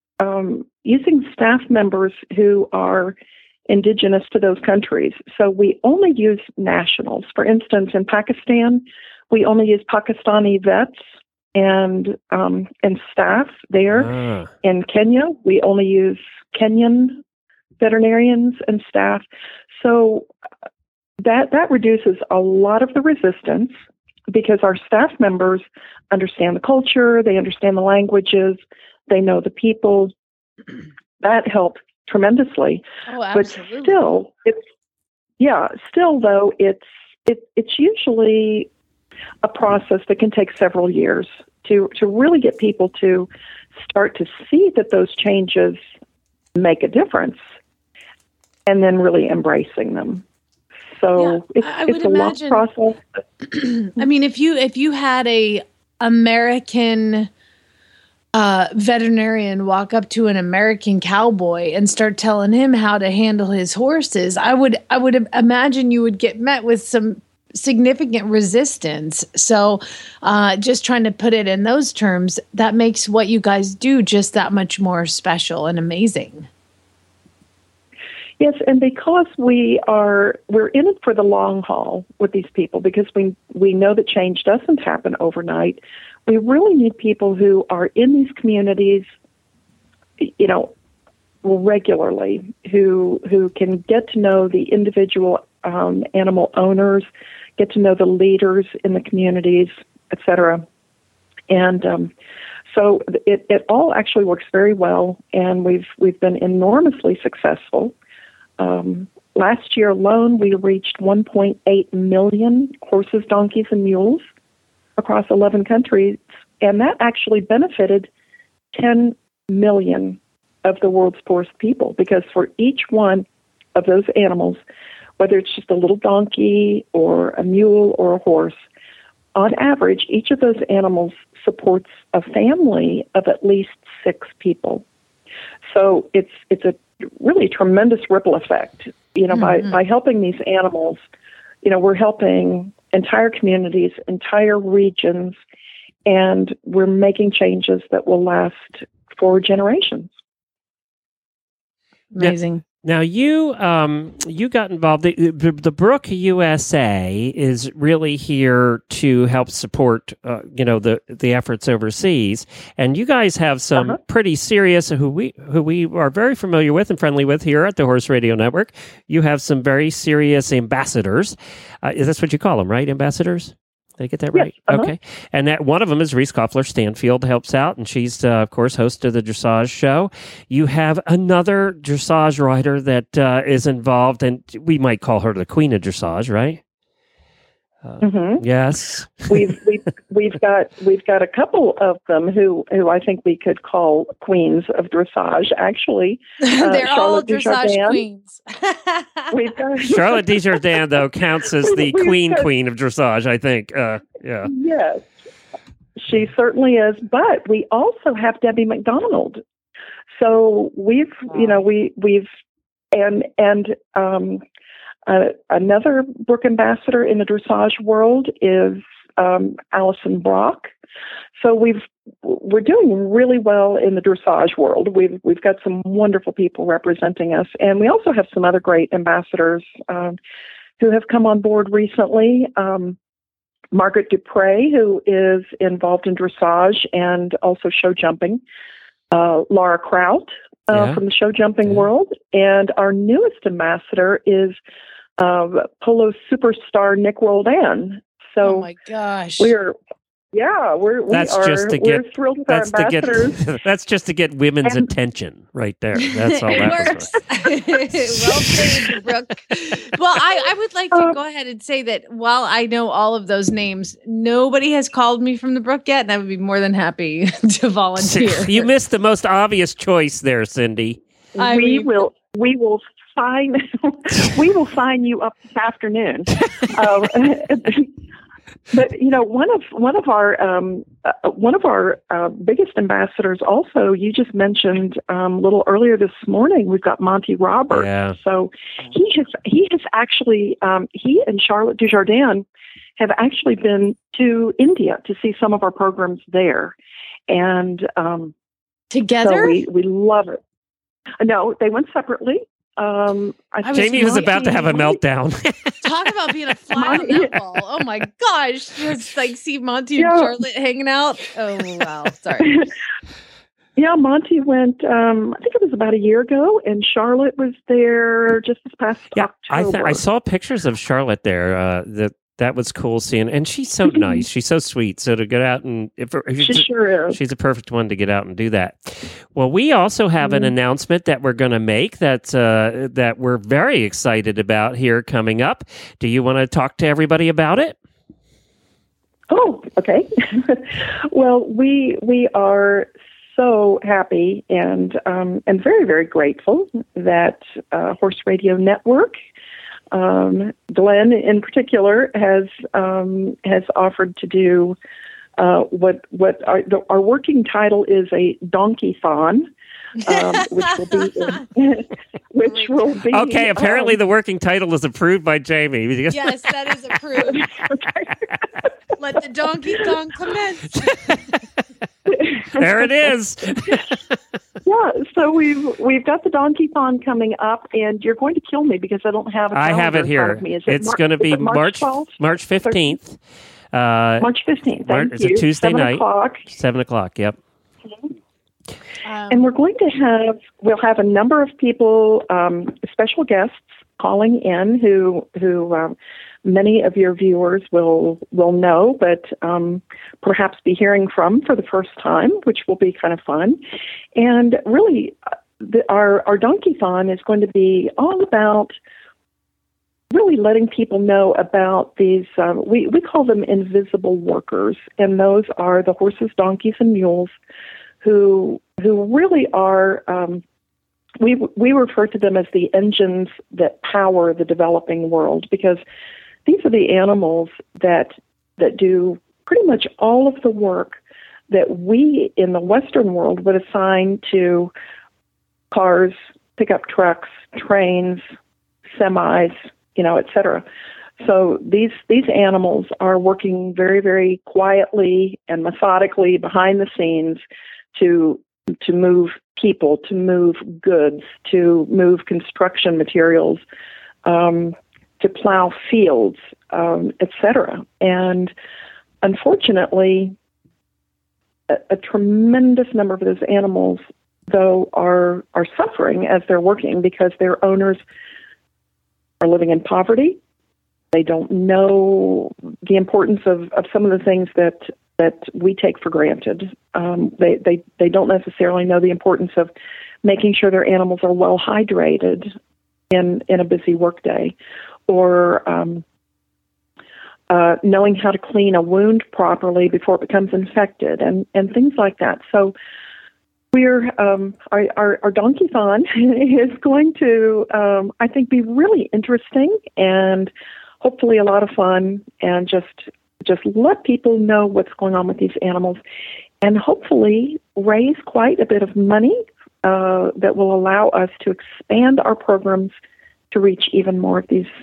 staff members who are indigenous to those countries. So we only use nationals. For instance, in Pakistan, we only use Pakistani vets and staff there. In Kenya, we only use Kenyan veterinarians and staff. So that reduces a lot of the resistance because our staff members understand the culture, they understand the languages, they know the people. that helped tremendously. Oh, absolutely. But still though, it's usually a process that can take several years to really get people to start to see that those changes make a difference, and then really embracing them. So it's a long process. I mean, if you had a American veterinarian walk up to an American cowboy and start telling him how to handle his horses, I would imagine you would get met with some significant resistance. So just trying to put it in those terms, that makes what you guys do just that much more special and amazing. Yes, and because we're in it for the long haul with these people, because we know that change doesn't happen overnight. We really need people who are in these communities, regularly, who can get to know the individual animal owners, get to know the leaders in the communities, etc. And so it all actually works very well, and we've been enormously successful. Last year alone, we reached 1.8 million horses, donkeys, and mules across 11 countries, and that actually benefited 10 million of the world's poorest people, because for each one of those animals, whether it's just a little donkey or a mule or a horse, on average, each of those animals supports a family of at least 6 people. So it's a really tremendous ripple effect. By helping these animals, we're helping entire communities, entire regions, and we're making changes that will last for generations. Amazing. Now you got involved. The Brook USA is really here to help support the efforts overseas, and you guys have some pretty serious who we are very familiar with and friendly with here at the Horse Radio Network. You have some very serious ambassadors. Is that what you call them, right? Ambassadors? Did I get that right? Yes, Okay. And that one of them is Reese Koffler Stanfield helps out, and she's, of course, host of the Dressage Show. You have another dressage rider that is involved, and we might call her the Queen of Dressage, right? Yes. we've got a couple of them who I think we could call queens of dressage. Actually, they're all Charlotte dressage Desjardins. queens. We've got Charlotte Desjardins, though, counts as the queen of dressage, I think. Yeah. Yes, she certainly is. But we also have Debbie McDonald. So we've another Brook ambassador in the dressage world is Allison Brock. So we're doing really well in the dressage world. We've got some wonderful people representing us, and we also have some other great ambassadors who have come on board recently. Margaret Dupre, who is involved in dressage and also show jumping. Laura Kraut from the show jumping world, and our newest ambassador is polo superstar Nick Roldan. So, oh my gosh, we're thrilled with our ambassadors. That's just to get women's attention right there. That's all that works. Well played, Brooke. Well, I would like to go ahead and say that while I know all of those names, nobody has called me from the Brook yet, and I would be more than happy to volunteer. You missed the most obvious choice there, Cindy. We will sign you up this afternoon. But one of our biggest ambassadors also, you just mentioned a little earlier this morning, we've got Monty Roberts. Yeah. So he has actually he and Charlotte Desjardins have actually been to India to see some of our programs there, and together. So we love it. No, they went separately. Jamie was about to have a meltdown. Talk about being a fly on that ball. Oh my gosh. Just like see Monty and Charlotte hanging out. Oh wow. Sorry. Yeah, Monty went, I think it was about a year ago, and Charlotte was there just this past October. I saw pictures of Charlotte there. That was cool seeing, and she's so nice. She's so sweet. So to get out and she sure is. She's a perfect one to get out and do that. Well, we also have an announcement that we're going to make that we're very excited about here coming up. Do you want to talk to everybody about it? Oh, okay. Well, we are so happy and very, very grateful that Horse Radio Network, Glenn in particular, has offered to do what our working title is a donkey-thon, which will be okay. Apparently, the working title is approved by Jamie. Yes, that is approved. Let the donkey thon commence. There it is. Yeah, so we've got the donkey thon coming up, and you're going to kill me because I don't have it. I have it here. It's going to be March 15th. March 15th. It's a Tuesday night. 7 o'clock. Yep. And we're going to we'll have a number of people, special guests calling in who many of your viewers will know, but perhaps be hearing from for the first time, which will be kind of fun. And really, our Donkey-thon is going to be all about really letting people know about these, we call them invisible workers, and those are the horses, donkeys, and mules who really are, we refer to them as the engines that power the developing world, because these are the animals that do pretty much all of the work that we in the Western world would assign to cars, pickup trucks, trains, semis, et cetera. So these animals are working very, very quietly and methodically behind the scenes to move people, to move goods, to move construction materials, to plow fields, etc. And unfortunately, a tremendous number of those animals, though, are suffering as they're working because their owners are living in poverty. They don't know the importance of some of the things that we take for granted. They don't necessarily know the importance of making sure their animals are well hydrated in a busy workday, or knowing how to clean a wound properly before it becomes infected, and things like that. So we're our Donkey-thon is going to I think be really interesting and hopefully a lot of fun, and just let people know what's going on with these animals, and hopefully raise quite a bit of money that will allow us to expand our programs to reach even more of these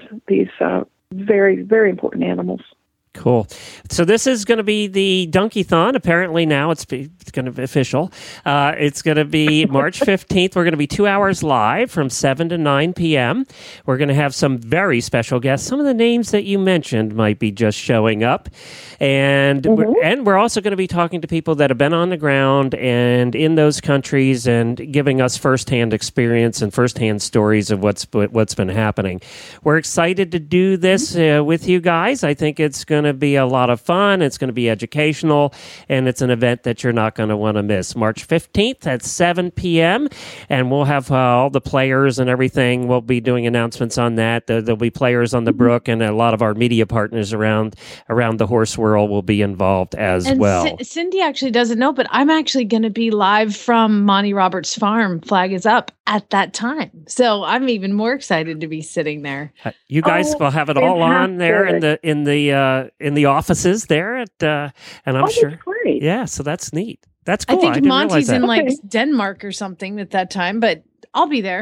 very, very important animals. Cool. So this is going to be the Donkey-thon. Apparently now it's going to be official. It's going to be March 15th. We're going to be 2 hours live from 7 to 9 p.m. We're going to have some very special guests. Some of the names that you mentioned might be just showing up. And we're also going to be talking to people that have been on the ground and in those countries and giving us firsthand experience and firsthand stories of what's been happening. We're excited to do this with you guys. I think it's going to be a lot of fun. It's going to be educational, and it's an event that you're not going to want to miss. March 15th at 7 p.m., and we'll have all the players and everything. We'll be doing announcements on that. There'll be players on the brook, and a lot of our media partners around the horse world will be involved as well. Cindy actually doesn't know, but I'm actually going to be live from Monty Roberts' farm. Flag is up at that time, so I'm even more excited to be sitting there. You guys will have it all on there in the offices there at, and I'm sure. That's great. Yeah, so that's neat. That's cool. I think Monty's in like Denmark or something at that time, but I'll be there.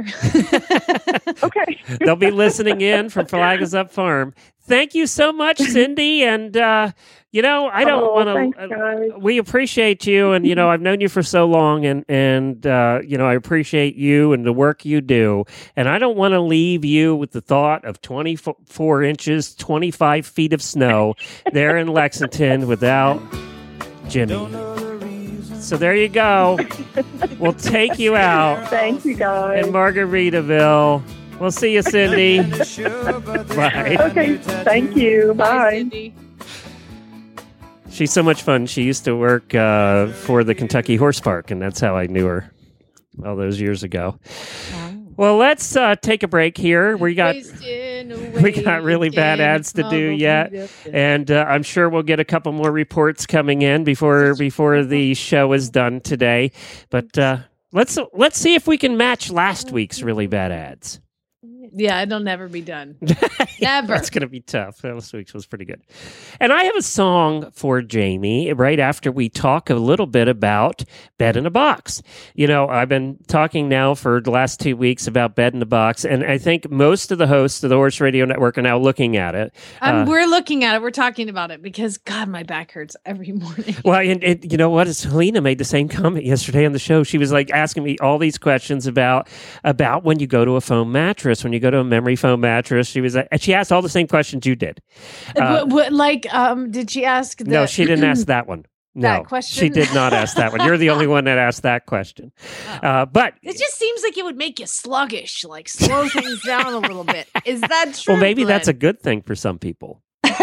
Okay. They'll be listening in from Flag is Up Farm. Thank you so much, Cindy. And, I don't want to, we appreciate you. And, I've known you for so long and I appreciate you and the work you do. And I don't want to leave you with the thought of 24 inches, 25 feet of snow there in Lexington without Jimmy. So there you go. We'll take you out. Thank you, guys. In Margaritaville. We'll see you, Cindy. Bye. Okay, thank you. Bye. Cindy. She's so much fun. She used to work for the Kentucky Horse Park, and that's how I knew her all those years ago. Well, let's take a break here. We got really bad ads to do yet, and I'm sure we'll get a couple more reports coming in before the show is done today. But let's see if we can match last week's really bad ads. Yeah, it'll never be done. Never. That's going to be tough. Last week's was pretty good. And I have a song for Jamie right after we talk a little bit about Bed in a Box. You know, I've been talking now for the last 2 weeks about Bed in a Box, and I think most of the hosts of the Horse Radio Network are now looking at it. We're looking at it. We're talking about it because, God, my back hurts every morning. Well, and you know what? Helena made the same comment yesterday on the show. She was like asking me all these questions about when you go to a foam mattress, when you go to a memory foam mattress. She was, and she asked all the same questions you did. Did she ask? No, she didn't ask that one. No, that question? She did not ask that one. You're the only one that asked that question. But it just seems like it would make you sluggish, like slow things down a little bit. Is that true? Well, maybe Glenn? that's a good thing for some people.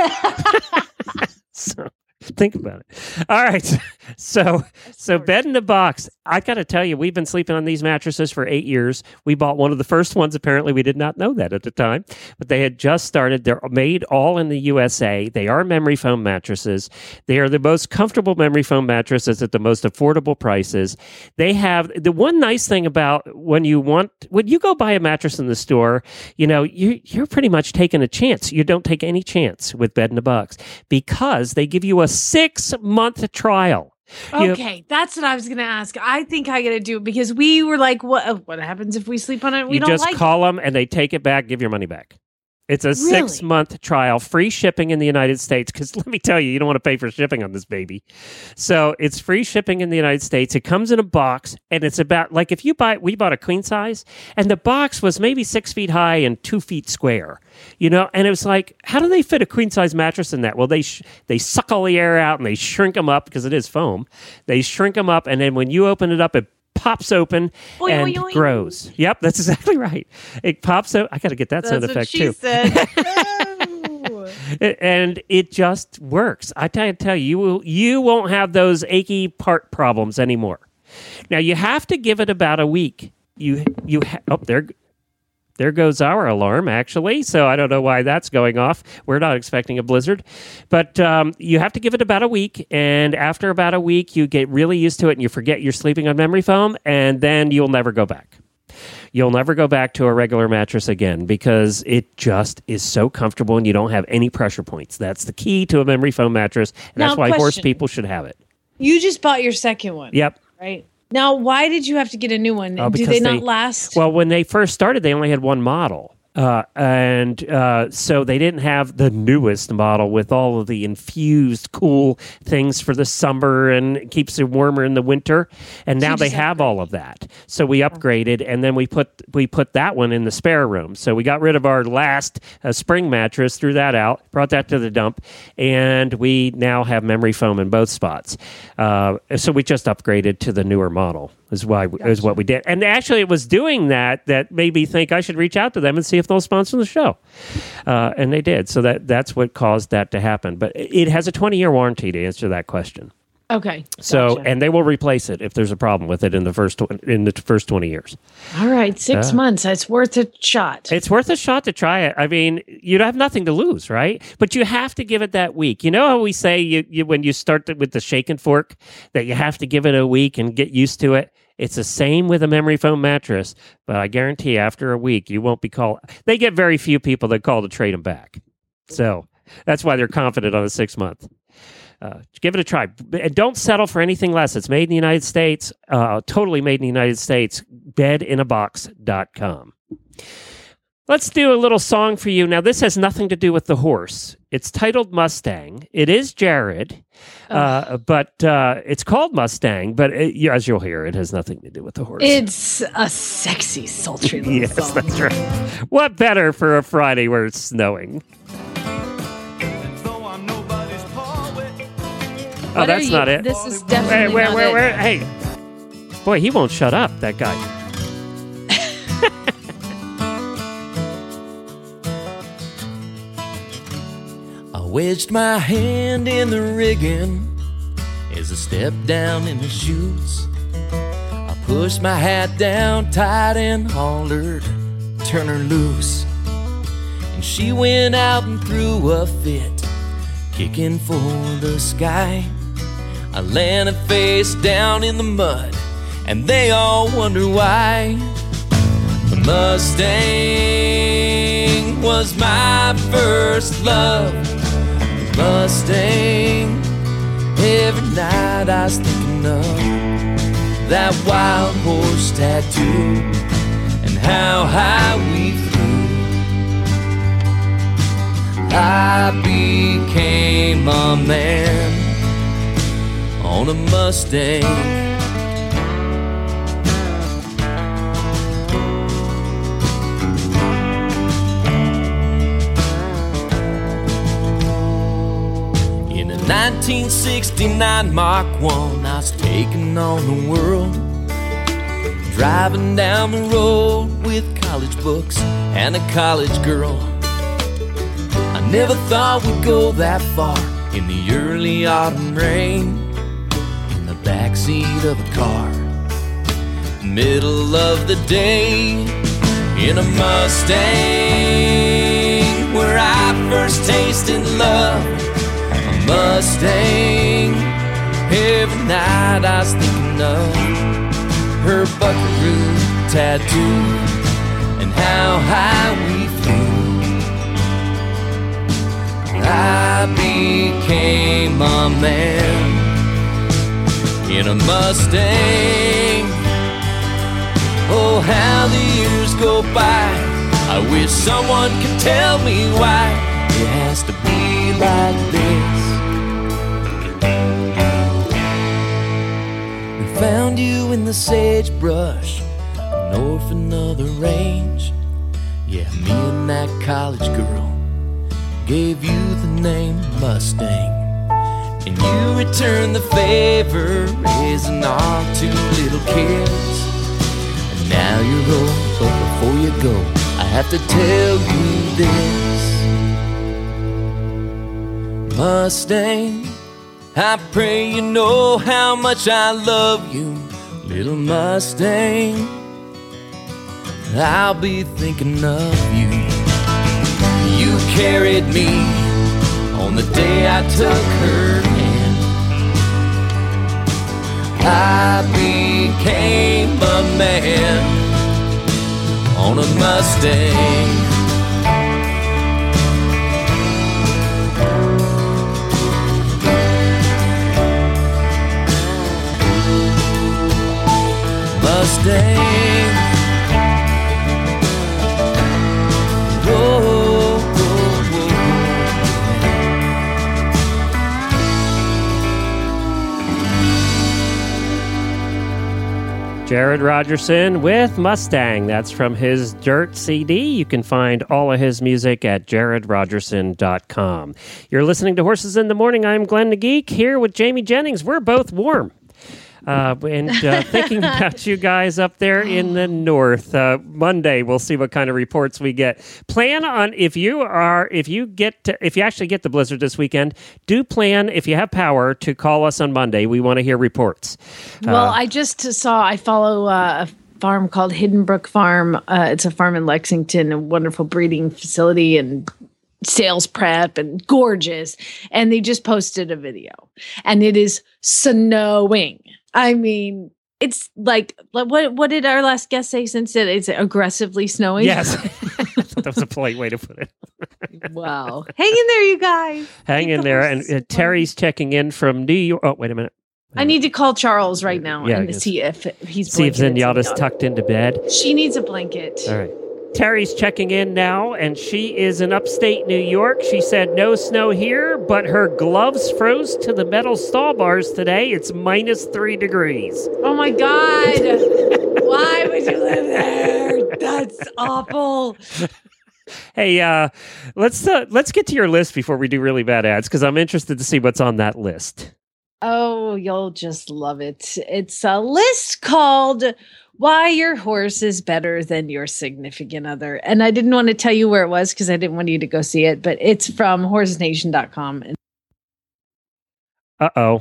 So think about it. All right. So Bed in a Box. I got to tell you, we've been sleeping on these mattresses for 8 years. We bought one of the first ones. Apparently, we did not know that at the time, but they had just started. They're made all in the USA. They are memory foam mattresses. They are the most comfortable memory foam mattresses at the most affordable prices. They have the one nice thing about when you go buy a mattress in the store, you know, you're pretty much taking a chance. You don't take any chance with Bed in a Box because they give you a 6-month trial. Okay, that's what I was going to ask. I think I got to do it because we were like, what happens if we sleep on it? We don't like it. You just call them and they take it back, give your money back. It's a 6-month trial, free shipping in the United States. Because let me tell you, you don't want to pay for shipping on this baby. So it's free shipping in the United States. It comes in a box, and it's about like if you we bought a queen size, and the box was maybe 6 feet high and 2 feet square. You know, and it was like, how do they fit a queen size mattress in that? Well, they suck all the air out and they shrink them up because it is foam. They shrink them up, and then when you open it up, it pops open and grows. Yep, that's exactly right. It pops out. I got to get that sound effect too. Said. And it just works. I tell you, you won't have those achy part problems anymore. Now you have to give it about a week. There goes our alarm, actually. So I don't know why that's going off. We're not expecting a blizzard. But you have to give it about a week. And after about a week, you get really used to it and you forget you're sleeping on memory foam. And then you'll never go back. You'll never go back to a regular mattress again because it just is so comfortable and you don't have any pressure points. That's the key to a memory foam mattress. And that's why horse people should have it. You just bought your second one. Yep. Right. Now, why did you have to get a new one? Do they not last? Well, when they first started, they only had one model. So they didn't have the newest model with all of the infused cool things for the summer and it keeps it warmer in the winter. And now they have all of that. So we upgraded and then we put that one in the spare room. So we got rid of our last spring mattress, threw that out, brought that to the dump, and we now have memory foam in both spots. So we just upgraded to the newer model. Is what we did. And actually it was doing that made me think I should reach out to them and see if they'll sponsor the show. And they did. So that's what caused that to happen. But it has a 20-year warranty to answer that question. Okay. So, and they will replace it if there's a problem with it in the first 20 years. All right, 6 months. It's worth a shot. It's worth a shot to try it. I mean, you have nothing to lose, right? But you have to give it that week. You know how we say you when you start with the shake and fork that you have to give it a week and get used to it? It's the same with a memory foam mattress, but I guarantee after a week, you won't be called. They get very few people that call to trade them back. So that's why they're confident on a 6-month. Give it a try. And don't settle for anything less. It's made in the United States, totally made in the United States, bedinabox.com. Let's do a little song for you. Now, this has nothing to do with the horse. It's titled Mustang. It is Jared, but it's called Mustang, but as you'll hear, it has nothing to do with the horse. It's a sexy, sultry little song. Yes, that's right. What better for a Friday where it's snowing? Oh, that's not it. This is definitely not it. Hey, boy, he won't shut up, that guy. wedged my hand in the rigging as I stepped down in the chutes. I pushed my hat down tight and hollered, "Turn her loose." And she went out and threw a fit, kicking for the sky. I landed face down in the mud, and they all wonder why. The Mustang was my first love. The Mustang, every night I was thinking of that wild horse tattoo and how high we flew. I became a man on a Mustang. In a 1969 Mach 1, I was taking on the world, driving down the road with college books and a college girl. I never thought we'd go that far in the early autumn rain, in the backseat of a car, middle of the day, in a Mustang, where I first tasted love. A Mustang, every night I was thinking of her buckaroo tattoo and how high we flew. I became a man in a Mustang. Oh, how the years go by. I wish someone could tell me why it has to be like this. We found you in the sagebrush, north of the range. Yeah, me and that college girl gave you the name Mustang, and you returned the favor, raising our two little kids. And now you're old, but before you go, I have to tell you this. Mustang, I pray you know how much I love you, little Mustang. I'll be thinking of you. You carried me on the day I took her hand. I became a man on a Mustang. Mustang. Whoa. Jared Rogerson with Mustang. That's from his Dirt CD. You can find all of his music at jaredrogerson.com. You're listening to Horses in the Morning. I'm Glenn the Geek here with Jamie Jennings. We're both warm. Thinking about you guys up there in the north. Monday, we'll see what kind of reports we get. Plan on if you actually get the blizzard this weekend, do plan, if you have power, to call us on Monday. We want to hear reports. Well, I follow a farm called Hidden Brook Farm. It's a farm in Lexington, a wonderful breeding facility and sales prep and gorgeous. And they just posted a video and it is snowing. I mean, it's like, what did our last guest say since it's aggressively snowing? Yes. That was a polite way to put it. Wow. Hang in there, you guys. Hang in there. And Terry's checking in from New York. Oh, wait a minute. I need to call Charles right now and see if he's see if Zenyatta's tucked into bed. She needs a blanket. All right. Terry's checking in now, and she is in upstate New York. She said no snow here, but her gloves froze to the metal stall bars today. It's -3 degrees. Oh, my God. Why would you live there? That's awful. Hey, let's get to your list before we do really bad ads, because I'm interested to see what's on that list. Oh, you'll just love it. It's a list called Why your horse is better than your significant other. And I didn't want to tell you where it was because I didn't want you to go see it, but it's from horsenation.com. Uh-oh.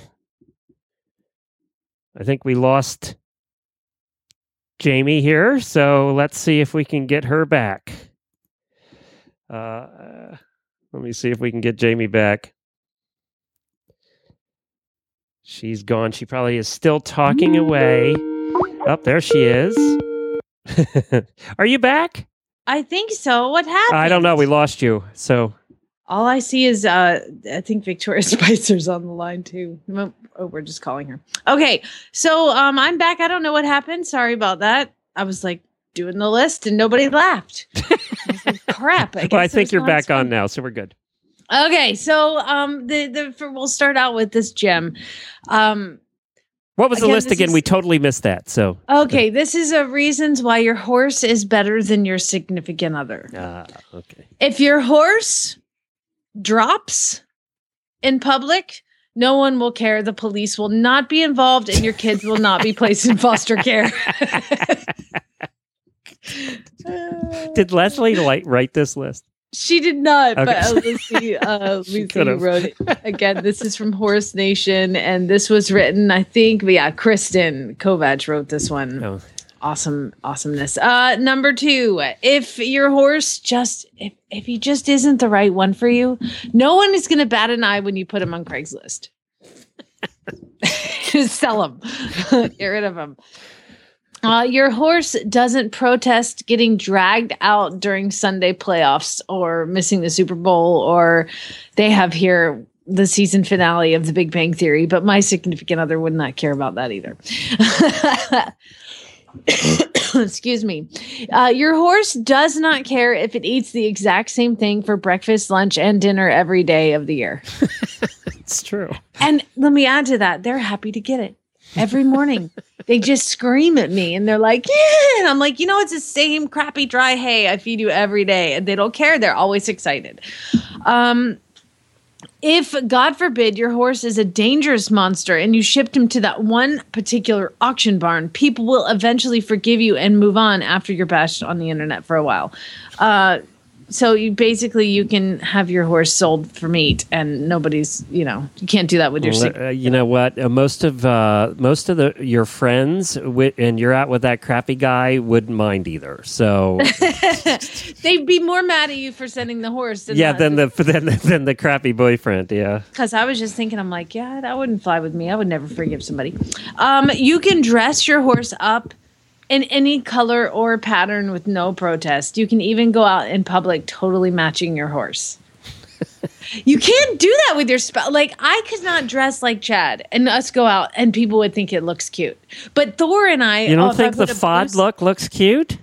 I think we lost Jamie here, so let's see if we can get her back. Let me see if we can get Jamie back. She's gone. She probably is still talking away. Oh, there she is. Are you back? I think so. What happened? I don't know. We lost you. So all I see is I think Victoria Spicer's on the line too. Oh, we're just calling her. Okay, so I'm back. I don't know what happened. Sorry about that. I was like doing the list and nobody laughed. I was like, crap. I think you're back on now, so we're good. Okay, so we'll start out with this gem. What was the list again? We totally missed that. So okay, this is reasons why your horse is better than your significant other. Okay. If your horse drops in public, no one will care. The police will not be involved, and your kids will not be placed in foster care. Did Leslie write this list? She did not, okay. But Lucy wrote it. Again, this is from Horse Nation, and this was written, I think, Kristen Kovacs wrote this one. Oh. Awesomeness. Number 2, if your horse if he just isn't the right one for you, no one is going to bat an eye when you put him on Craigslist. Just sell him. Get rid of him. Your horse doesn't protest getting dragged out during Sunday playoffs or missing the Super Bowl, or they have here the season finale of The Big Bang Theory, but my significant other would not care about that either. Excuse me. Your horse does not care if it eats the exact same thing for breakfast, lunch, and dinner every day of the year. It's true. And let me add to that, they're happy to get it. Every morning, they just scream at me and they're like, yeah. And I'm like, it's the same crappy dry hay I feed you every day. And they don't care. They're always excited. If, God forbid, your horse is a dangerous monster and you shipped him to that one particular auction barn, people will eventually forgive you and move on after you're bashed on the internet for a while. So you can have your horse sold for meat, and nobody's, you can't do that with your. You know what? Most of your friends, and you're out with that crappy guy, wouldn't mind either. So they'd be more mad at you for sending the horse. Than the crappy boyfriend. Yeah. Because I was just thinking, I'm like, yeah, that wouldn't fly with me. I would never forgive somebody. You can dress your horse up in any color or pattern with no protest. You can even go out in public totally matching your horse. You can't do that with your spouse. Like, I could not dress like Chad and us go out and people would think it looks cute. But Thor and I... You don't think the FOD look looks cute?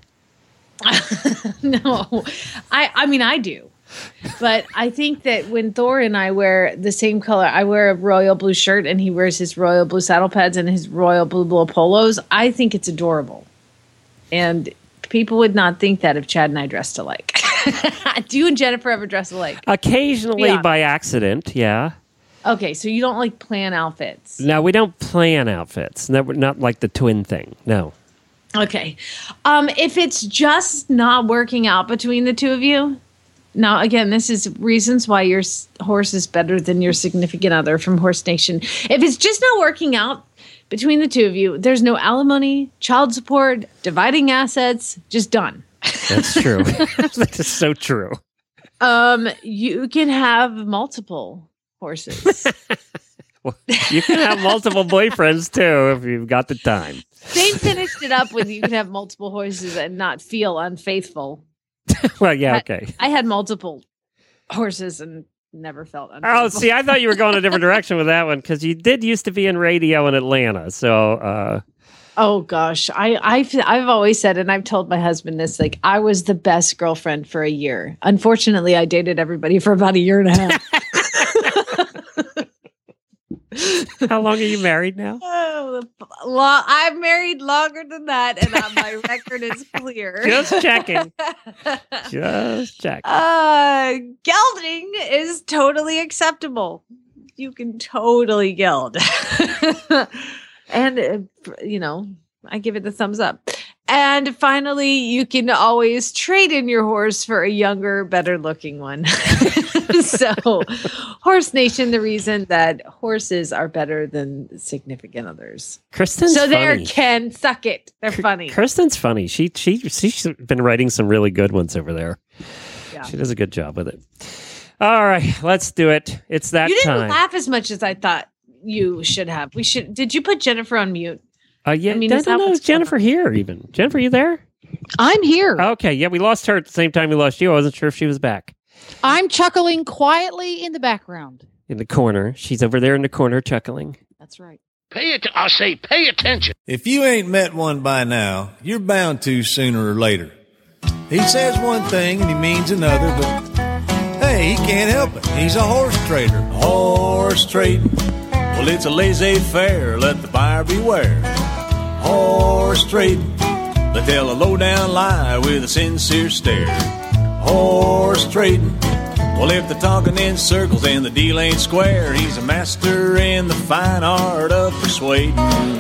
No. I mean, I do. But I think that when Thor and I wear the same color, I wear a royal blue shirt and he wears his royal blue saddle pads and his royal blue polos, I think it's adorable. And people would not think that if Chad and I dressed alike. Do you and Jennifer ever dress alike? Occasionally by accident, yeah. Okay, so you don't plan outfits. No, we don't plan outfits. No, not like the twin thing. No. Okay. If it's just not working out between the two of you, now again, this is reasons why your horse is better than your significant other from Horse Nation. If it's just not working out between the two of you, there's no alimony, child support, dividing assets, just done. That's true. That is so true. You can have multiple horses. Well, you can have multiple boyfriends too if you've got the time. They finished it up with you can have multiple horses and not feel unfaithful. Well, yeah, okay. I had multiple horses and never felt unfaithful. Oh, see, I thought you were going a different direction with that one because you did used to be in radio in Atlanta. So, oh gosh, I've always said, and I've told my husband this, I was the best girlfriend for a year. Unfortunately, I dated everybody for about a year and a half. How long are you married now? I've married longer than that, and my record is clear. Just checking. Just checking. Gelding is totally acceptable. You can totally geld. And, I give it the thumbs up. And finally, you can always trade in your horse for a younger, better looking one. So, Horse Nation, the reason that horses are better than significant others. Kristen's so funny. there, Ken, suck it. They're funny. Kristen's funny. She's been writing some really good ones over there. Yeah. She does a good job with it. All right, let's do it. It's that You didn't time. laugh as much as I thought you should have. We should. Did you put Jennifer on mute? Yeah, I mean, I is that don't know. what's Is Jennifer here even? Jennifer, you there? I'm here. Okay, yeah, we lost her at the same time we lost you. I wasn't sure if she was back. I'm chuckling quietly in the background. In the corner. She's over there in the corner chuckling. That's right. Pay attention. If you ain't met one by now, you're bound to sooner or later. He says one thing and he means another, but hey, he can't help it. He's a horse trader. Horse trading. Well, it's a laissez-faire. Let the buyer beware. Horse trading. They tell a low-down lie with a sincere stare. Horse trading. Well, if they're talking in circles and the deal ain't square, he's a master in the fine art of persuading.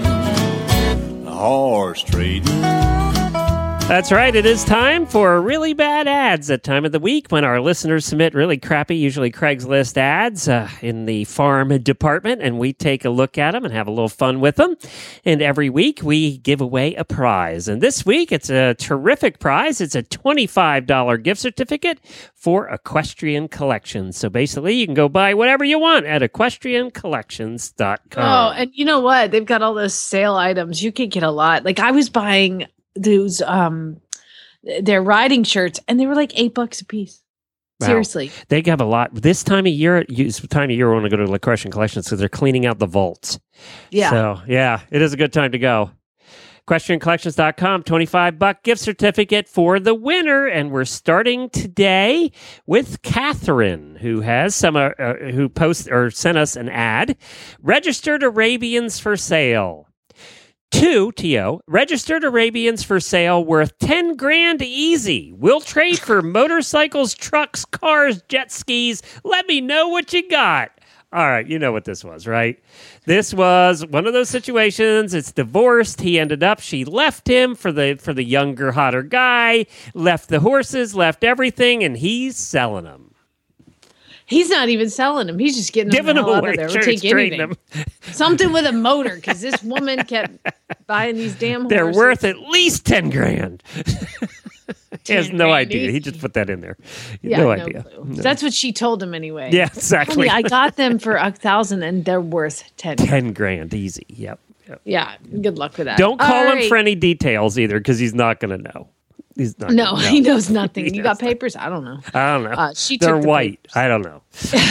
Horse trading. That's right. It is time for really bad ads. That time of the week when our listeners submit really crappy, usually Craigslist ads in the farm department, and we take a look at them and have a little fun with them. And every week we give away a prize. And this week it's a terrific prize. It's a $25 gift certificate for Equestrian Collections. So basically you can go buy whatever you want at equestriancollections.com. Oh, and you know what? They've got all those sale items. You can get a lot. Like I was buying those their riding shirts and they were like $8 a piece. Wow. Seriously. They have a lot. This time of year, we want to go to Equestrian Collections because they're cleaning out the vaults. Yeah. So, yeah, it is a good time to go. EquestrianCollections.com, $25 gift certificate for the winner. And we're starting today with Catherine, who has who sent us an ad. Registered Arabians for sale. 2 TO registered Arabians for sale worth $10,000 easy. We'll trade for motorcycles, trucks, cars, jet skis. Let me know what you got. All right, you know what this was, right? This was one of those situations. It's divorced. She left him for the younger, hotter guy. Left the horses, left everything, and he's selling them. He's not even selling them. He's just giving them out of there. Sure, We'll take anything. them. Something with a motor, because this woman kept buying these damn horses. They're worth at least $10,000. He has no idea. easy. He just put that in there. Yeah, idea. Clue. That's what she told him anyway. Yeah, exactly. Honey, I got them for $1,000 and they're worth $10,000 easy. Yep. Yeah. Good luck with that. Don't call All him right. for any details either, because he's not going to know. He's not. No, gonna know. he knows nothing. He You knows got papers? I don't know. I don't know. She They're took the white. I don't know.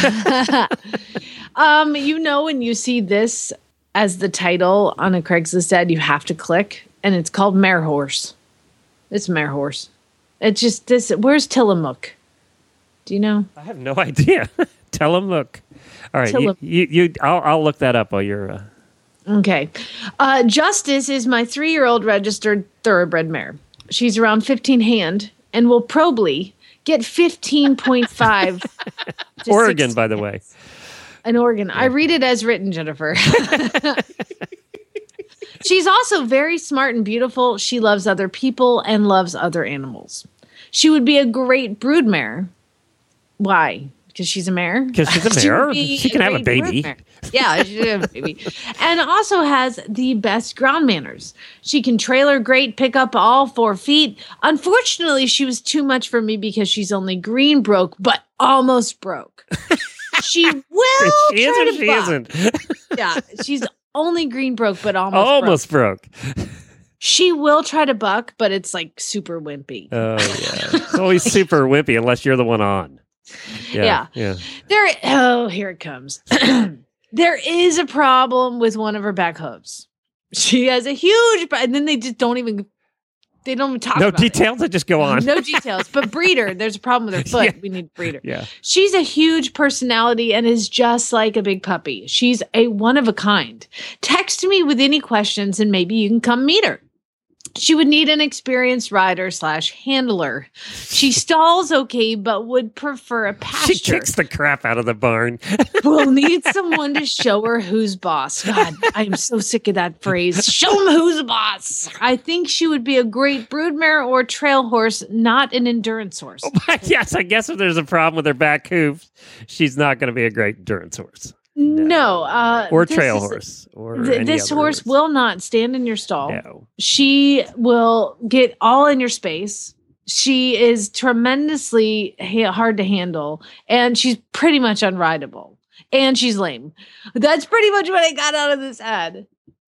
When you see this as the title on a Craigslist ad, you have to click, and it's called Mare Horse. It's Mare Horse. It's just this. Where's Tillamook? Do you know? I have no idea. Tell him, look. All right, Tillamook. I'll look that up while you're. Okay. Justice is my 3-year-old registered thoroughbred mare. She's around 15 hand and will probably get 15.5 to Oregon, 6 by the way. in Oregon. I read it as written, Jennifer. She's also very smart and beautiful. She loves other people and loves other animals. She would be a great brood mare. Why? Because she's a mare? Because she's a mare. She can have a baby. Yeah, she should have a baby. And also has the best ground manners. She can trailer great, pick up all 4 feet. Unfortunately, she was too much for me because she's only green broke, but almost broke. She will She is try or to she buck. isn't? Yeah, she's only green broke, but almost broke. She will try to buck, but it's like super wimpy. Oh, yeah. It's always super wimpy unless you're the one on. Yeah. Here it comes. There is a problem with one of her back hooves. She has a huge, and then they don't even talk No about it. details. I just go on. No details. But breeder, there's a problem with her foot. Yeah. We need breeder. Yeah. She's a huge personality and is just like a big puppy. She's a one of a kind. Text me with any questions and maybe you can come meet her. She would need an experienced rider / handler. She stalls okay, but would prefer a pasture. She kicks the crap out of the barn. Will need someone to show her who's boss. God, I'm so sick of that phrase. Show him who's boss. I think she would be a great broodmare or trail horse, not an endurance horse. Yes, I guess if there's a problem with her back hoof, she's not going to be a great endurance horse. No. Or trail horse. Or this horse will not stand in your stall. No. She will get all in your space. She is tremendously hard to handle, and she's pretty much unrideable. And she's lame. That's pretty much what I got out of this ad.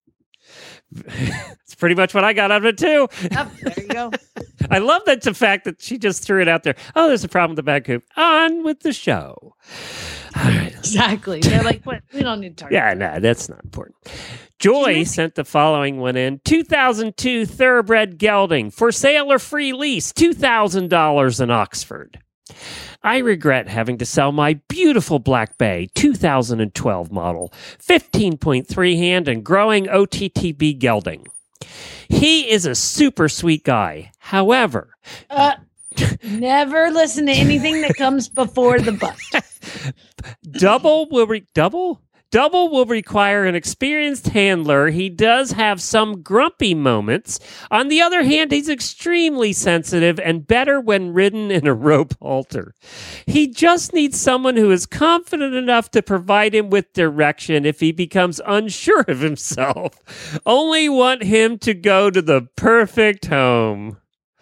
It's pretty much what I got out of it, too. Yep, there you go. I love that the fact that she just threw it out there. Oh, there's a problem with the back hoop. On with the show. All right. Exactly. They're like, what? We don't need to talk about that. That's not important. Joy sent the following one in. 2002 Thoroughbred Gelding. For sale or free lease. $2,000 in Oxford. I regret having to sell my beautiful Black Bay 2012 model, 15.3 hand and growing OTTB gelding. He is a super sweet guy. However, never listen to anything that comes before the but. Double will require an experienced handler. He does have some grumpy moments. On the other hand, he's extremely sensitive and better when ridden in a rope halter. He just needs someone who is confident enough to provide him with direction if he becomes unsure of himself. Only want him to go to the perfect home.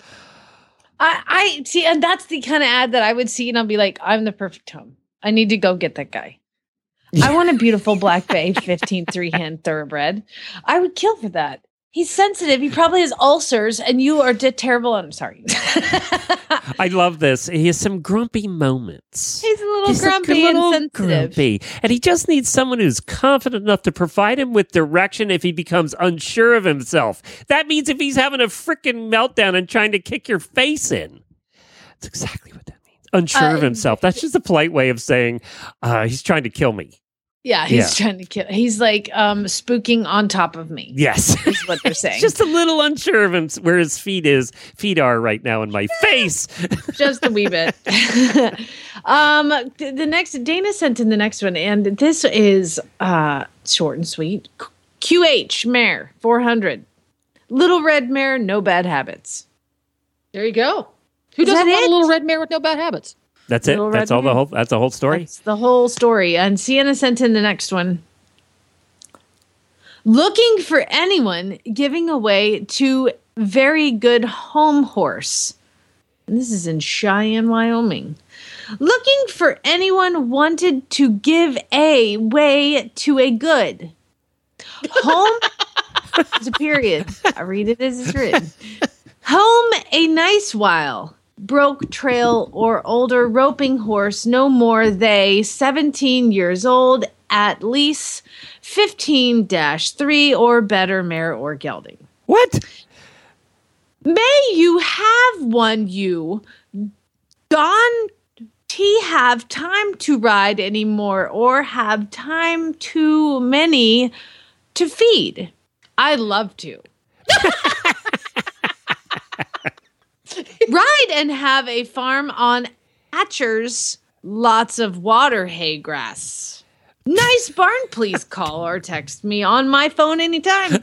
I see, and that's the kind of ad that I would see, and I'll be like, I'm the perfect home. I need to go get that guy. I want a beautiful Black Bay 15 hand thoroughbred. I would kill for that. He's sensitive. He probably has ulcers, and you are terrible. I'm sorry. I love this. He has some grumpy moments. He's a little grumpy and sensitive. Grumpy. And he just needs someone who's confident enough to provide him with direction if he becomes unsure of himself. That means if he's having a freaking meltdown and trying to kick your face in. That's exactly what that means. Unsure of himself. That's just a polite way of saying he's trying to kill me. Yeah, he's trying to kill. He's like spooking on top of me. Yes, is what they're saying. Just a little unsure of him where his feet are right now in my face. Just a wee bit. The next Dana sent in the next one, and this is short and sweet. QH mare 400, little red mare, no bad habits. There you go. Who doesn't want a little red mare with no bad habits? That's it. That's all. That's the whole story. That's the whole story. And Sienna sent in the next one. Looking for anyone giving away to very good home horse. And this is in Cheyenne, Wyoming. Looking for anyone wanted to give away to a good home. It's a period. I read it as it's written. Home a nice while. Broke trail or older roping horse, no more they 17 years old, at least 15-3 or better mare or gelding. What? May you have one you don't have time to ride anymore or have time too many to feed. I love to. Ride and have a farm on Atchers, lots of water hay grass. Nice barn, please call or text me on my phone anytime.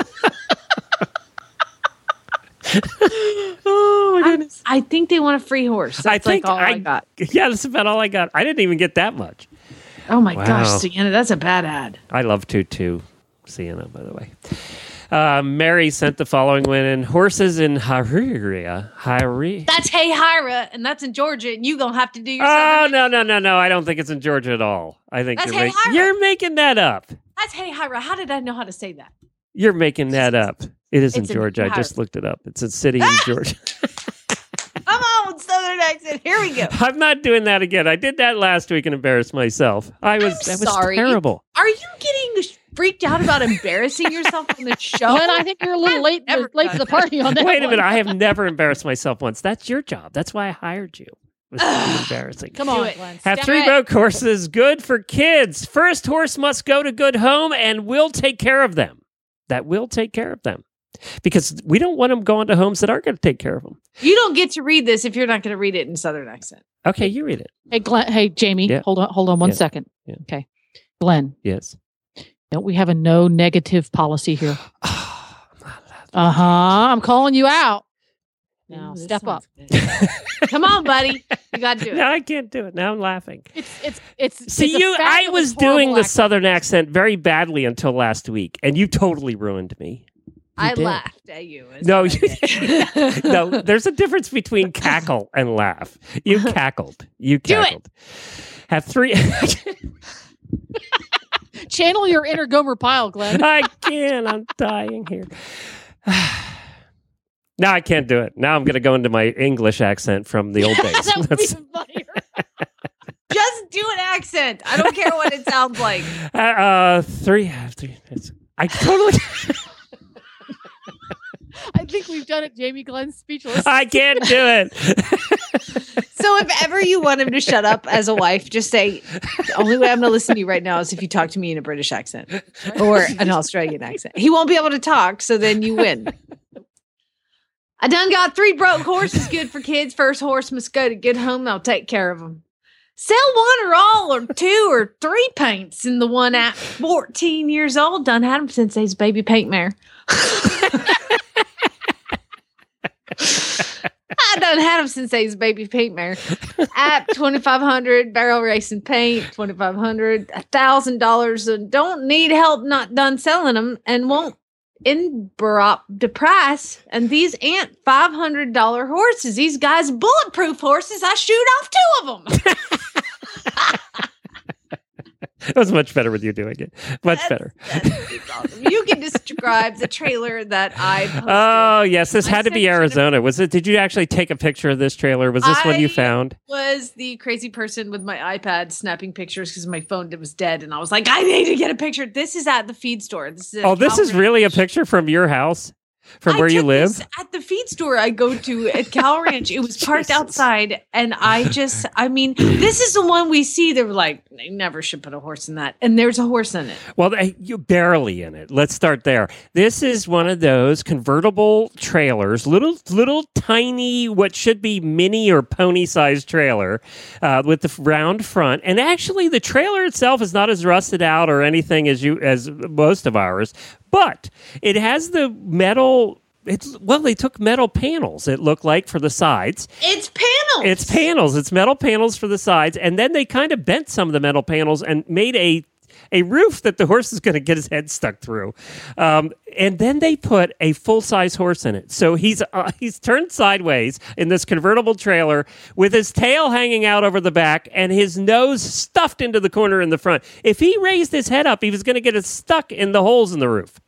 Oh my goodness. I think they want a free horse. That's like all I got. Yeah, that's about all I got. I didn't even get that much. Oh my gosh, Sienna, that's a bad ad. I love to Sienna, by the way. Mary sent the following one in. Horses in Hira. That's Hey Hira, and that's in Georgia, and you gonna have to do your Oh, no. I don't think it's in Georgia at all. I think you're making that up. That's Hey Hira. How did I know how to say that? You're making that up. It is in Georgia. I just looked it up. It's a city in Georgia. Come on, Southern accent. Here we go. I'm not doing that again. I did that last week and embarrassed myself. That was terrible. Are you getting freaked out about embarrassing yourself on the show? Glenn, I think you're a little late to the party on that. Wait a minute. I have never embarrassed myself once. That's your job. That's why I hired you. It was embarrassing. Come on, Glenn. Have 3 broke horses. Good for kids. First horse must go to good home and will take care of them. That will take care of them. because we don't want them going to homes that aren't going to take care of them. You don't get to read this if you're not going to read it in Southern accent. Okay, you read it. Hey, Glenn. Hey, Jamie. Yeah. Hold on one Yeah. second. Yeah. Okay, Glenn. Yes. Don't we have a no negative policy here? I'm calling you out. Now step up. Come on, buddy. You got to do it. No, I can't do it. Now I'm laughing. It's See, I was doing the Southern accent very badly until last week, and you totally ruined me. I did. laughed at you. No, no. There's a difference between cackle and laugh. You cackled. You cackled. Have 3. Channel your inner Gomer Pyle, Glenn. I can't. I'm dying here. Now I can't do it. Now I'm going to go into my English accent from the old days. That would be funnier. Just do an accent. I don't care what it sounds like. 3. I totally. I think we've done it, Jamie. Glenn's speechless. I can't do it. So if ever you want him to shut up as a wife, just say, the only way I'm going to listen to you right now is if you talk to me in a British accent or an Australian accent. He won't be able to talk, so then you win. I done got 3 broke horses good for kids. First horse must go to good home. They'll take care of them. Sell 1 or all or 2 or 3 paints in the one at 14 years old. Done had him since he's baby paint mare. I done had him since he's baby paint mare. At $2,500 barrel racing paint, $2,500, $1,000. And don't need help. Not done selling them and won't interrupt the price. And these ain't $500 horses. These guys bulletproof horses. I shoot off 2 of them. It was much better with you doing it. Much better. That's awesome. You can describe the trailer that I posted. Oh, yes. This had to be Arizona. Was it? Did you actually take a picture of this trailer? Was this one you found? Was the crazy person with my iPad snapping pictures because my phone was dead. And I was like, I need to get a picture. This is at the feed store. This is really a picture from your house? From where you live? At the feed store I go to at Cal Ranch. It was parked outside. And this is the one we see. They're like, they never should put a horse in that. And there's a horse in it. Well, you're barely in it. Let's start there. This is one of those convertible trailers, little tiny, what should be mini or pony-sized trailer with the round front. And actually, the trailer itself is not as rusted out or anything as most of ours. But it has the metal. They took metal panels. It looked like for the sides. It's panels. It's metal panels for the sides, and then they kind of bent some of the metal panels and made a roof that the horse is going to get his head stuck through. And then they put a full-size horse in it. So he's turned sideways in this convertible trailer with his tail hanging out over the back and his nose stuffed into the corner in the front. If he raised his head up, he was going to get it stuck in the holes in the roof.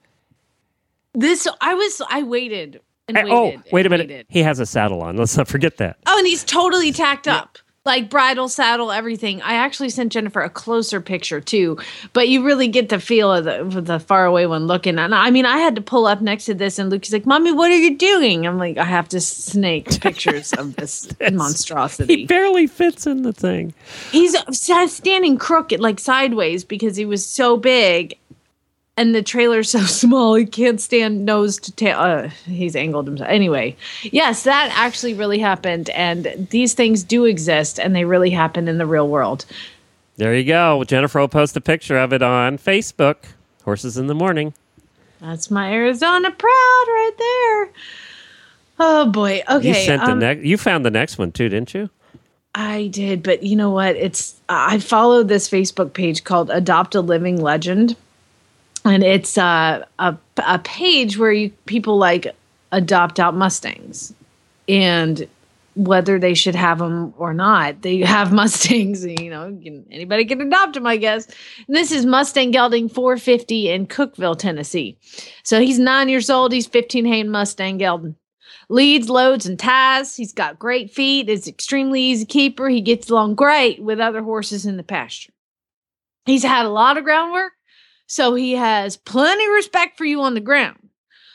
I waited and waited. Oh, wait a minute. Waited. He has a saddle on. Let's not forget that. Oh, and he's totally tacked up. Like bridle, saddle, everything. I actually sent Jennifer a closer picture too, but you really get the feel of the far away one looking. And I mean, I had to pull up next to this, and Luke's like, "Mommy, what are you doing?" I'm like, "I have to snake pictures of this monstrosity." He barely fits in the thing. He's standing crooked, like sideways, because he was so big. And the trailer's so small, he can't stand nose to tail. He's angled himself. Anyway, yes, that actually really happened. And these things do exist, and they really happen in the real world. There you go. Jennifer will post a picture of it on Facebook. Horses in the Morning. That's my Arizona proud right there. Oh, boy. Okay. You found the next one, too, didn't you? I did. But you know what? I followed this Facebook page called Adopt a Living Legend. And it's a page where people like adopt out Mustangs, and whether they should have them or not, they have Mustangs. Anybody can adopt them, I guess. And this is Mustang Gelding 450 in Cookeville, Tennessee. So he's 9 years old. He's 15-hand Mustang Gelding. Leads, loads, and ties. He's got great feet. Is extremely easy keeper. He gets along great with other horses in the pasture. He's had a lot of groundwork. So he has plenty of respect for you on the ground.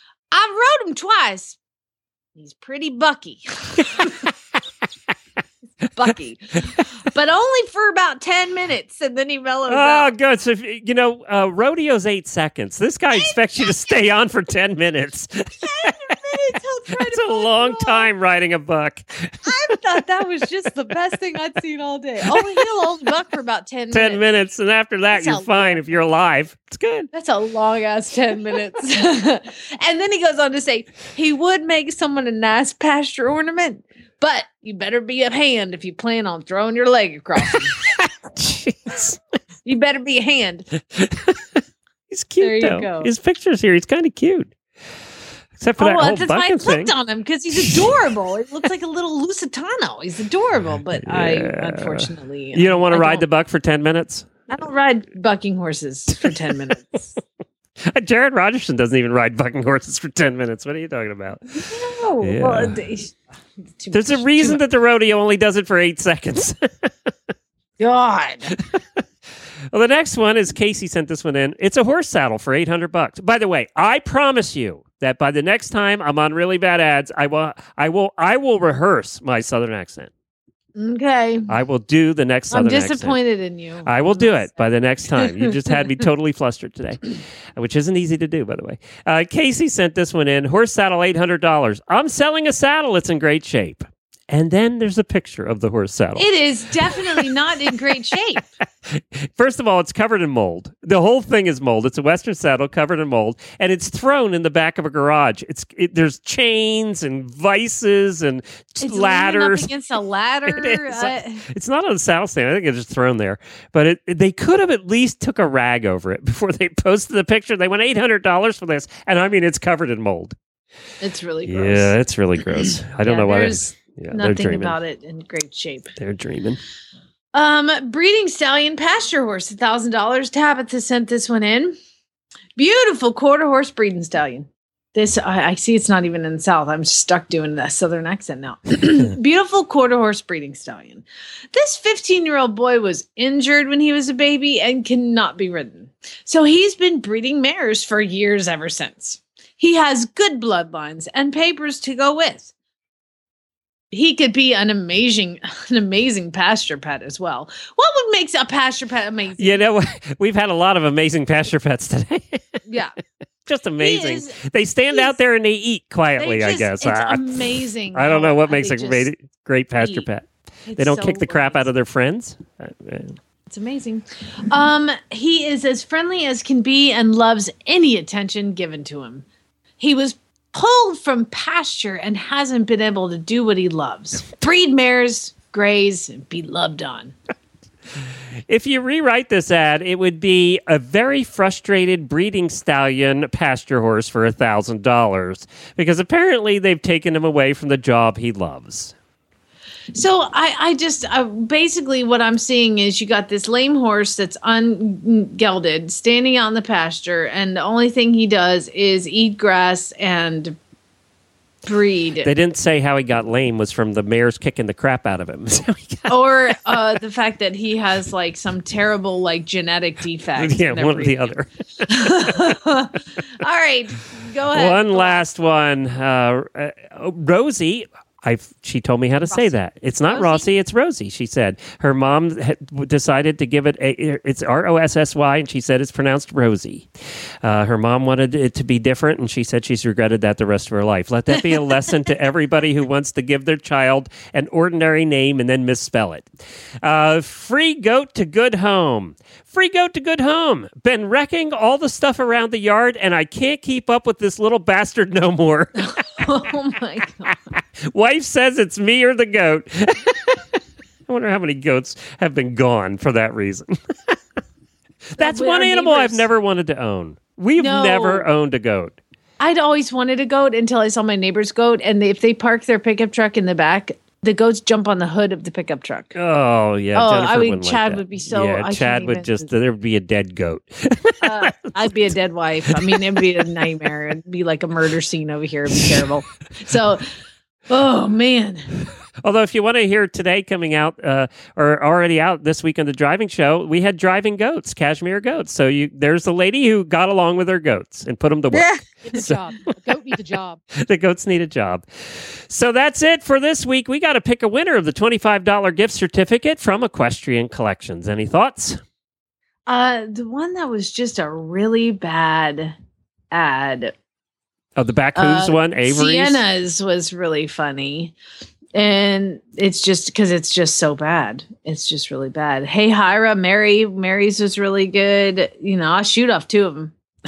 I've rode him twice. He's pretty bucky. Bucky, but only for about 10 minutes, and then he mellows Oh, out. good. So, rodeo's 8 seconds. This guy expects you to stay on for 10 minutes. 10 minutes, he'll try That's a long time riding a buck. I thought that was just the best thing I'd seen all day. He'll only buck for about 10 minutes. 10 minutes, and after that, you're fine if you're alive. It's good. That's a long-ass 10 minutes. And then he goes on to say, he would make someone a nice pasture ornament, but you better be a hand if you plan on throwing your leg across him. Jeez. You better be a hand. He's cute, There you though. go. His picture's here. He's kind of cute. Except for that whole that's why I bucking clicked thing. on him, because he's adorable. He looks like a little Lusitano. He's adorable, but I, unfortunately... You don't want to I ride the buck for 10 minutes? I don't ride bucking horses for 10 minutes. Jared Rogerson doesn't even ride bucking horses for 10 minutes. What are you talking about? No. Yeah. Well, There's a reason that the rodeo only does it for 8 seconds. God. Well, the next one is Casey sent this one in. It's a horse saddle for $800. By the way, I promise you that by the next time I'm on Really Bad Ads, I will rehearse my Southern accent. Okay. I will do the next I'm Southern accent. disappointed in you. I will do it by the next time. You just had me totally flustered today, which isn't easy to do, by the way. Casey sent this one in. Horse saddle, $800. I'm selling a saddle. It's in great shape. And then there's a picture of the horse saddle. It is definitely not in great shape. First of all, it's covered in mold. The whole thing is mold. It's a Western saddle covered in mold, and it's thrown in the back of a garage. There's chains and vices and It's ladders. leaning up against a ladder. It's not on a saddle stand. I think it's just thrown there. But they could have at least took a rag over it before they posted the picture. They went $800 for this, and I mean, it's covered in mold. It's really gross. Yeah, it's really gross. I don't know why. There's they're nothing dreaming. about it in great shape. They're dreaming. Breeding stallion pasture horse, $1,000. Tabitha sent this one in. Beautiful quarter horse breeding stallion. This I see it's not even in the South. I'm stuck doing that Southern accent now. Beautiful quarter horse breeding stallion. This 15-year-old boy was injured when he was a baby and cannot be ridden. So he's been breeding mares for years ever since. He has good bloodlines and papers to go with. He could be an amazing pasture pet as well. What would make a pasture pet amazing? You know, we've had a lot of amazing pasture pets today. Yeah. Just amazing. They stand out there and they eat quietly, I guess. It's amazing. I don't know what makes they a great pasture pet. It's They don't so kick the crap out of their friends. It's amazing. He is as friendly as can be and loves any attention given to him. He was pulled from pasture and hasn't been able to do what he loves. Breed mares, graze, and be loved on. If you rewrite this ad, it would be a very frustrated breeding stallion pasture horse for $1,000 because apparently they've taken him away from the job he loves. So I just basically what I'm seeing is you got this lame horse that's ungelded standing out in the pasture, and the only thing he does is eat grass and breed. They didn't say how he got lame was from the mares kicking the crap out of him. Or the fact that he has like some terrible like genetic defect. Yeah, one or the other. All right, go ahead. One last one. Rosie. She told me how to say that. It's not Rossi, it's Rosie, she said. Her mom decided to give it it's R-O-S-S-Y, and she said it's pronounced Rosie. Her mom wanted it to be different, and she said she's regretted that the rest of her life. Let that be a lesson to everybody who wants to give their child an ordinary name and then misspell it. Free goat to good home. Free goat to good home. Been wrecking all the stuff around the yard, and I can't keep up with this little bastard no more. Oh, my God. Wife says it's me or the goat. I wonder how many goats have been gone for that reason. That's one animal I've never wanted to own. We've never owned a goat. I'd always wanted a goat until I saw my neighbor's goat, and if they park their pickup truck in the back, the goats jump on the hood of the pickup truck. Oh, yeah. Oh, Jennifer I mean, wouldn't Chad like would be so... Yeah, Chad would just... There would be a dead goat. I'd be a dead wife. I mean, it'd be a nightmare. It'd be like a murder scene over here. It'd be terrible. So, oh, man. Although, if you want to hear today coming out or already out this week on the driving show, we had driving goats, cashmere goats. So there's a lady who got along with her goats and put them to work. Need a job. A goat needs a job. The goats need a job. So that's it for this week. We got to pick a winner of the $25 gift certificate from Equestrian Collections. Any thoughts? The one that was just a really bad ad. Oh, the back hooves one, Avery's? Sienna's was really funny. And it's just because it's just so bad. It's just really bad. Hey, Hira, Mary's was really good. I'll shoot off 2 of them.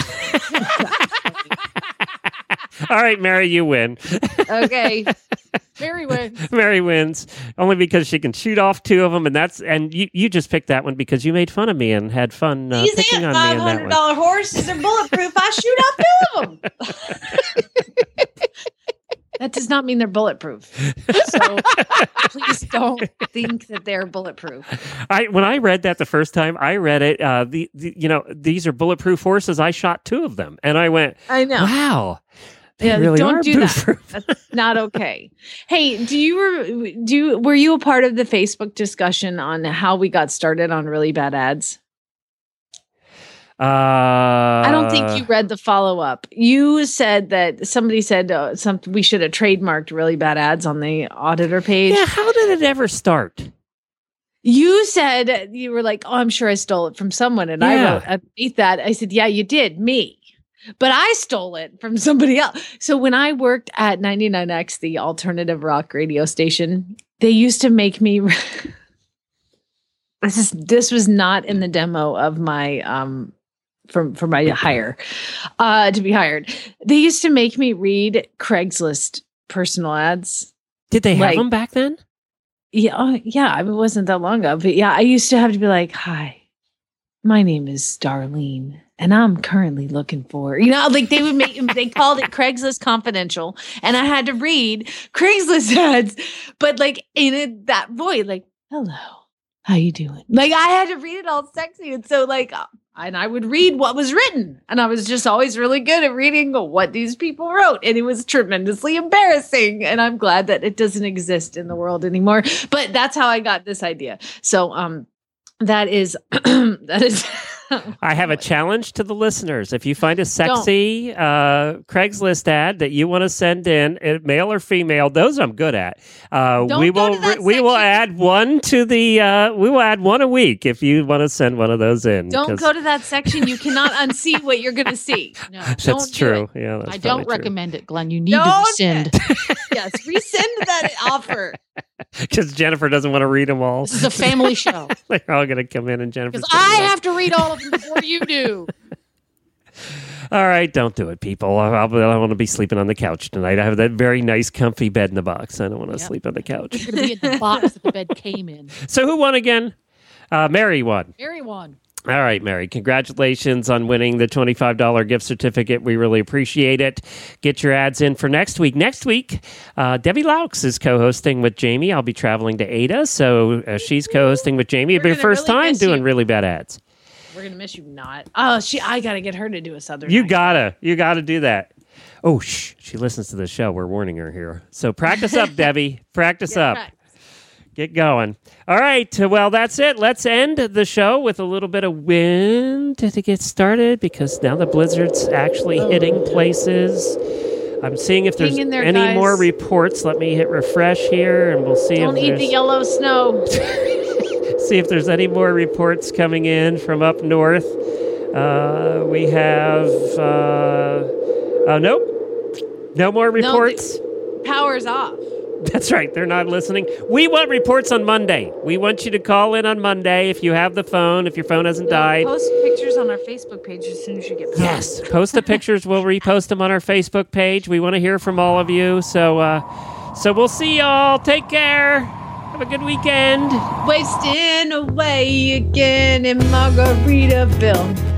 All right, Mary, you win. Okay. Mary wins. Mary wins only because she can shoot off 2 of them, and you just picked that one because you made fun of me and had fun picking on me in that one. $500 horses are bulletproof. I shoot off 2 of them. That does not mean they're bulletproof. So please don't think that they're bulletproof. When I read that the first time, I read it. These are bulletproof horses. I shot 2 of them, and I went, I know. Wow. They really don't are do bulletproof. that. That's not okay. Hey, were you a part of the Facebook discussion on how we got started on really bad ads? I don't think you read the follow-up. You said that somebody said we should have trademarked really bad ads on the auditor page. Yeah, how did it ever start? You said you were like, "Oh, I'm sure I stole it from someone," and I wrote underneath that. I said, "Yeah, you did, me." But I stole it from somebody else. So when I worked at 99X, the alternative rock radio station, they used to make me. This was not in the demo of my for my hire to be hired. They used to make me read Craigslist personal ads. Did they have them back then? Yeah, it wasn't that long ago. But yeah, I used to have to be like, "Hi, my name is Darlene, and I'm currently looking for," they would they called it Craigslist Confidential, and I had to read Craigslist ads, but in that voice, "Hello, how you doing?" I had to read it all sexy, and so and I would read what was written, and I was just always really good at reading what these people wrote, and it was tremendously embarrassing. And I'm glad that it doesn't exist in the world anymore. But that's how I got this idea. So that is that is. I have a challenge to the listeners. If you find a sexy Craigslist ad that you want to send in, male or female, those I'm good at. We will add one to the. We will add one a week if you want to send one of those in. Don't go to that to you cannot unsee what you're going to see. No, that's true. Yeah, I don't recommend it, Glenn. You need to rescind. Yes, rescind that offer. Because Jennifer doesn't want to read them all. This is a family show. They're all going to come in and Jennifer. Because I have to read all of them before you do. All right, don't do it, people. I want to be sleeping on the couch tonight. I have that very nice, comfy bed in the box. I don't want to sleep on the couch. You're going to be in the box that the bed came in. So who won again? Mary won. Mary won. All right, Mary, congratulations on winning the $25 gift certificate. We really appreciate it. Get your ads in for next week. Next week, Debbie Laux is co-hosting with Jamie. I'll be traveling to Ada, so she's co-hosting with Jamie. It'll be her first time doing really bad ads. We're going to miss you not. Oh, I got to get her to do a Southern You got to do that. Oh, she listens to the show. We're warning her here. So practice up, Debbie. Practice up. Get going. All right. Well, that's it. Let's end the show with a little bit of wind to get started because now the blizzard's actually hitting places. I'm seeing if there's any more reports. Let me hit refresh here and we'll see. Don't eat the yellow snow. See if there's any more reports coming in from up north. We have... nope. No more reports. No, power's off. That's right. They're not listening. We want reports on Monday. We want you to call in on Monday if you have the phone, if your phone hasn't died. Post pictures on our Facebook page as soon as you get power. Yes. Post the pictures. We'll repost them on our Facebook page. We want to hear from all of you. So we'll see y'all. Take care. Have a good weekend. Wasting away again in Margaritaville.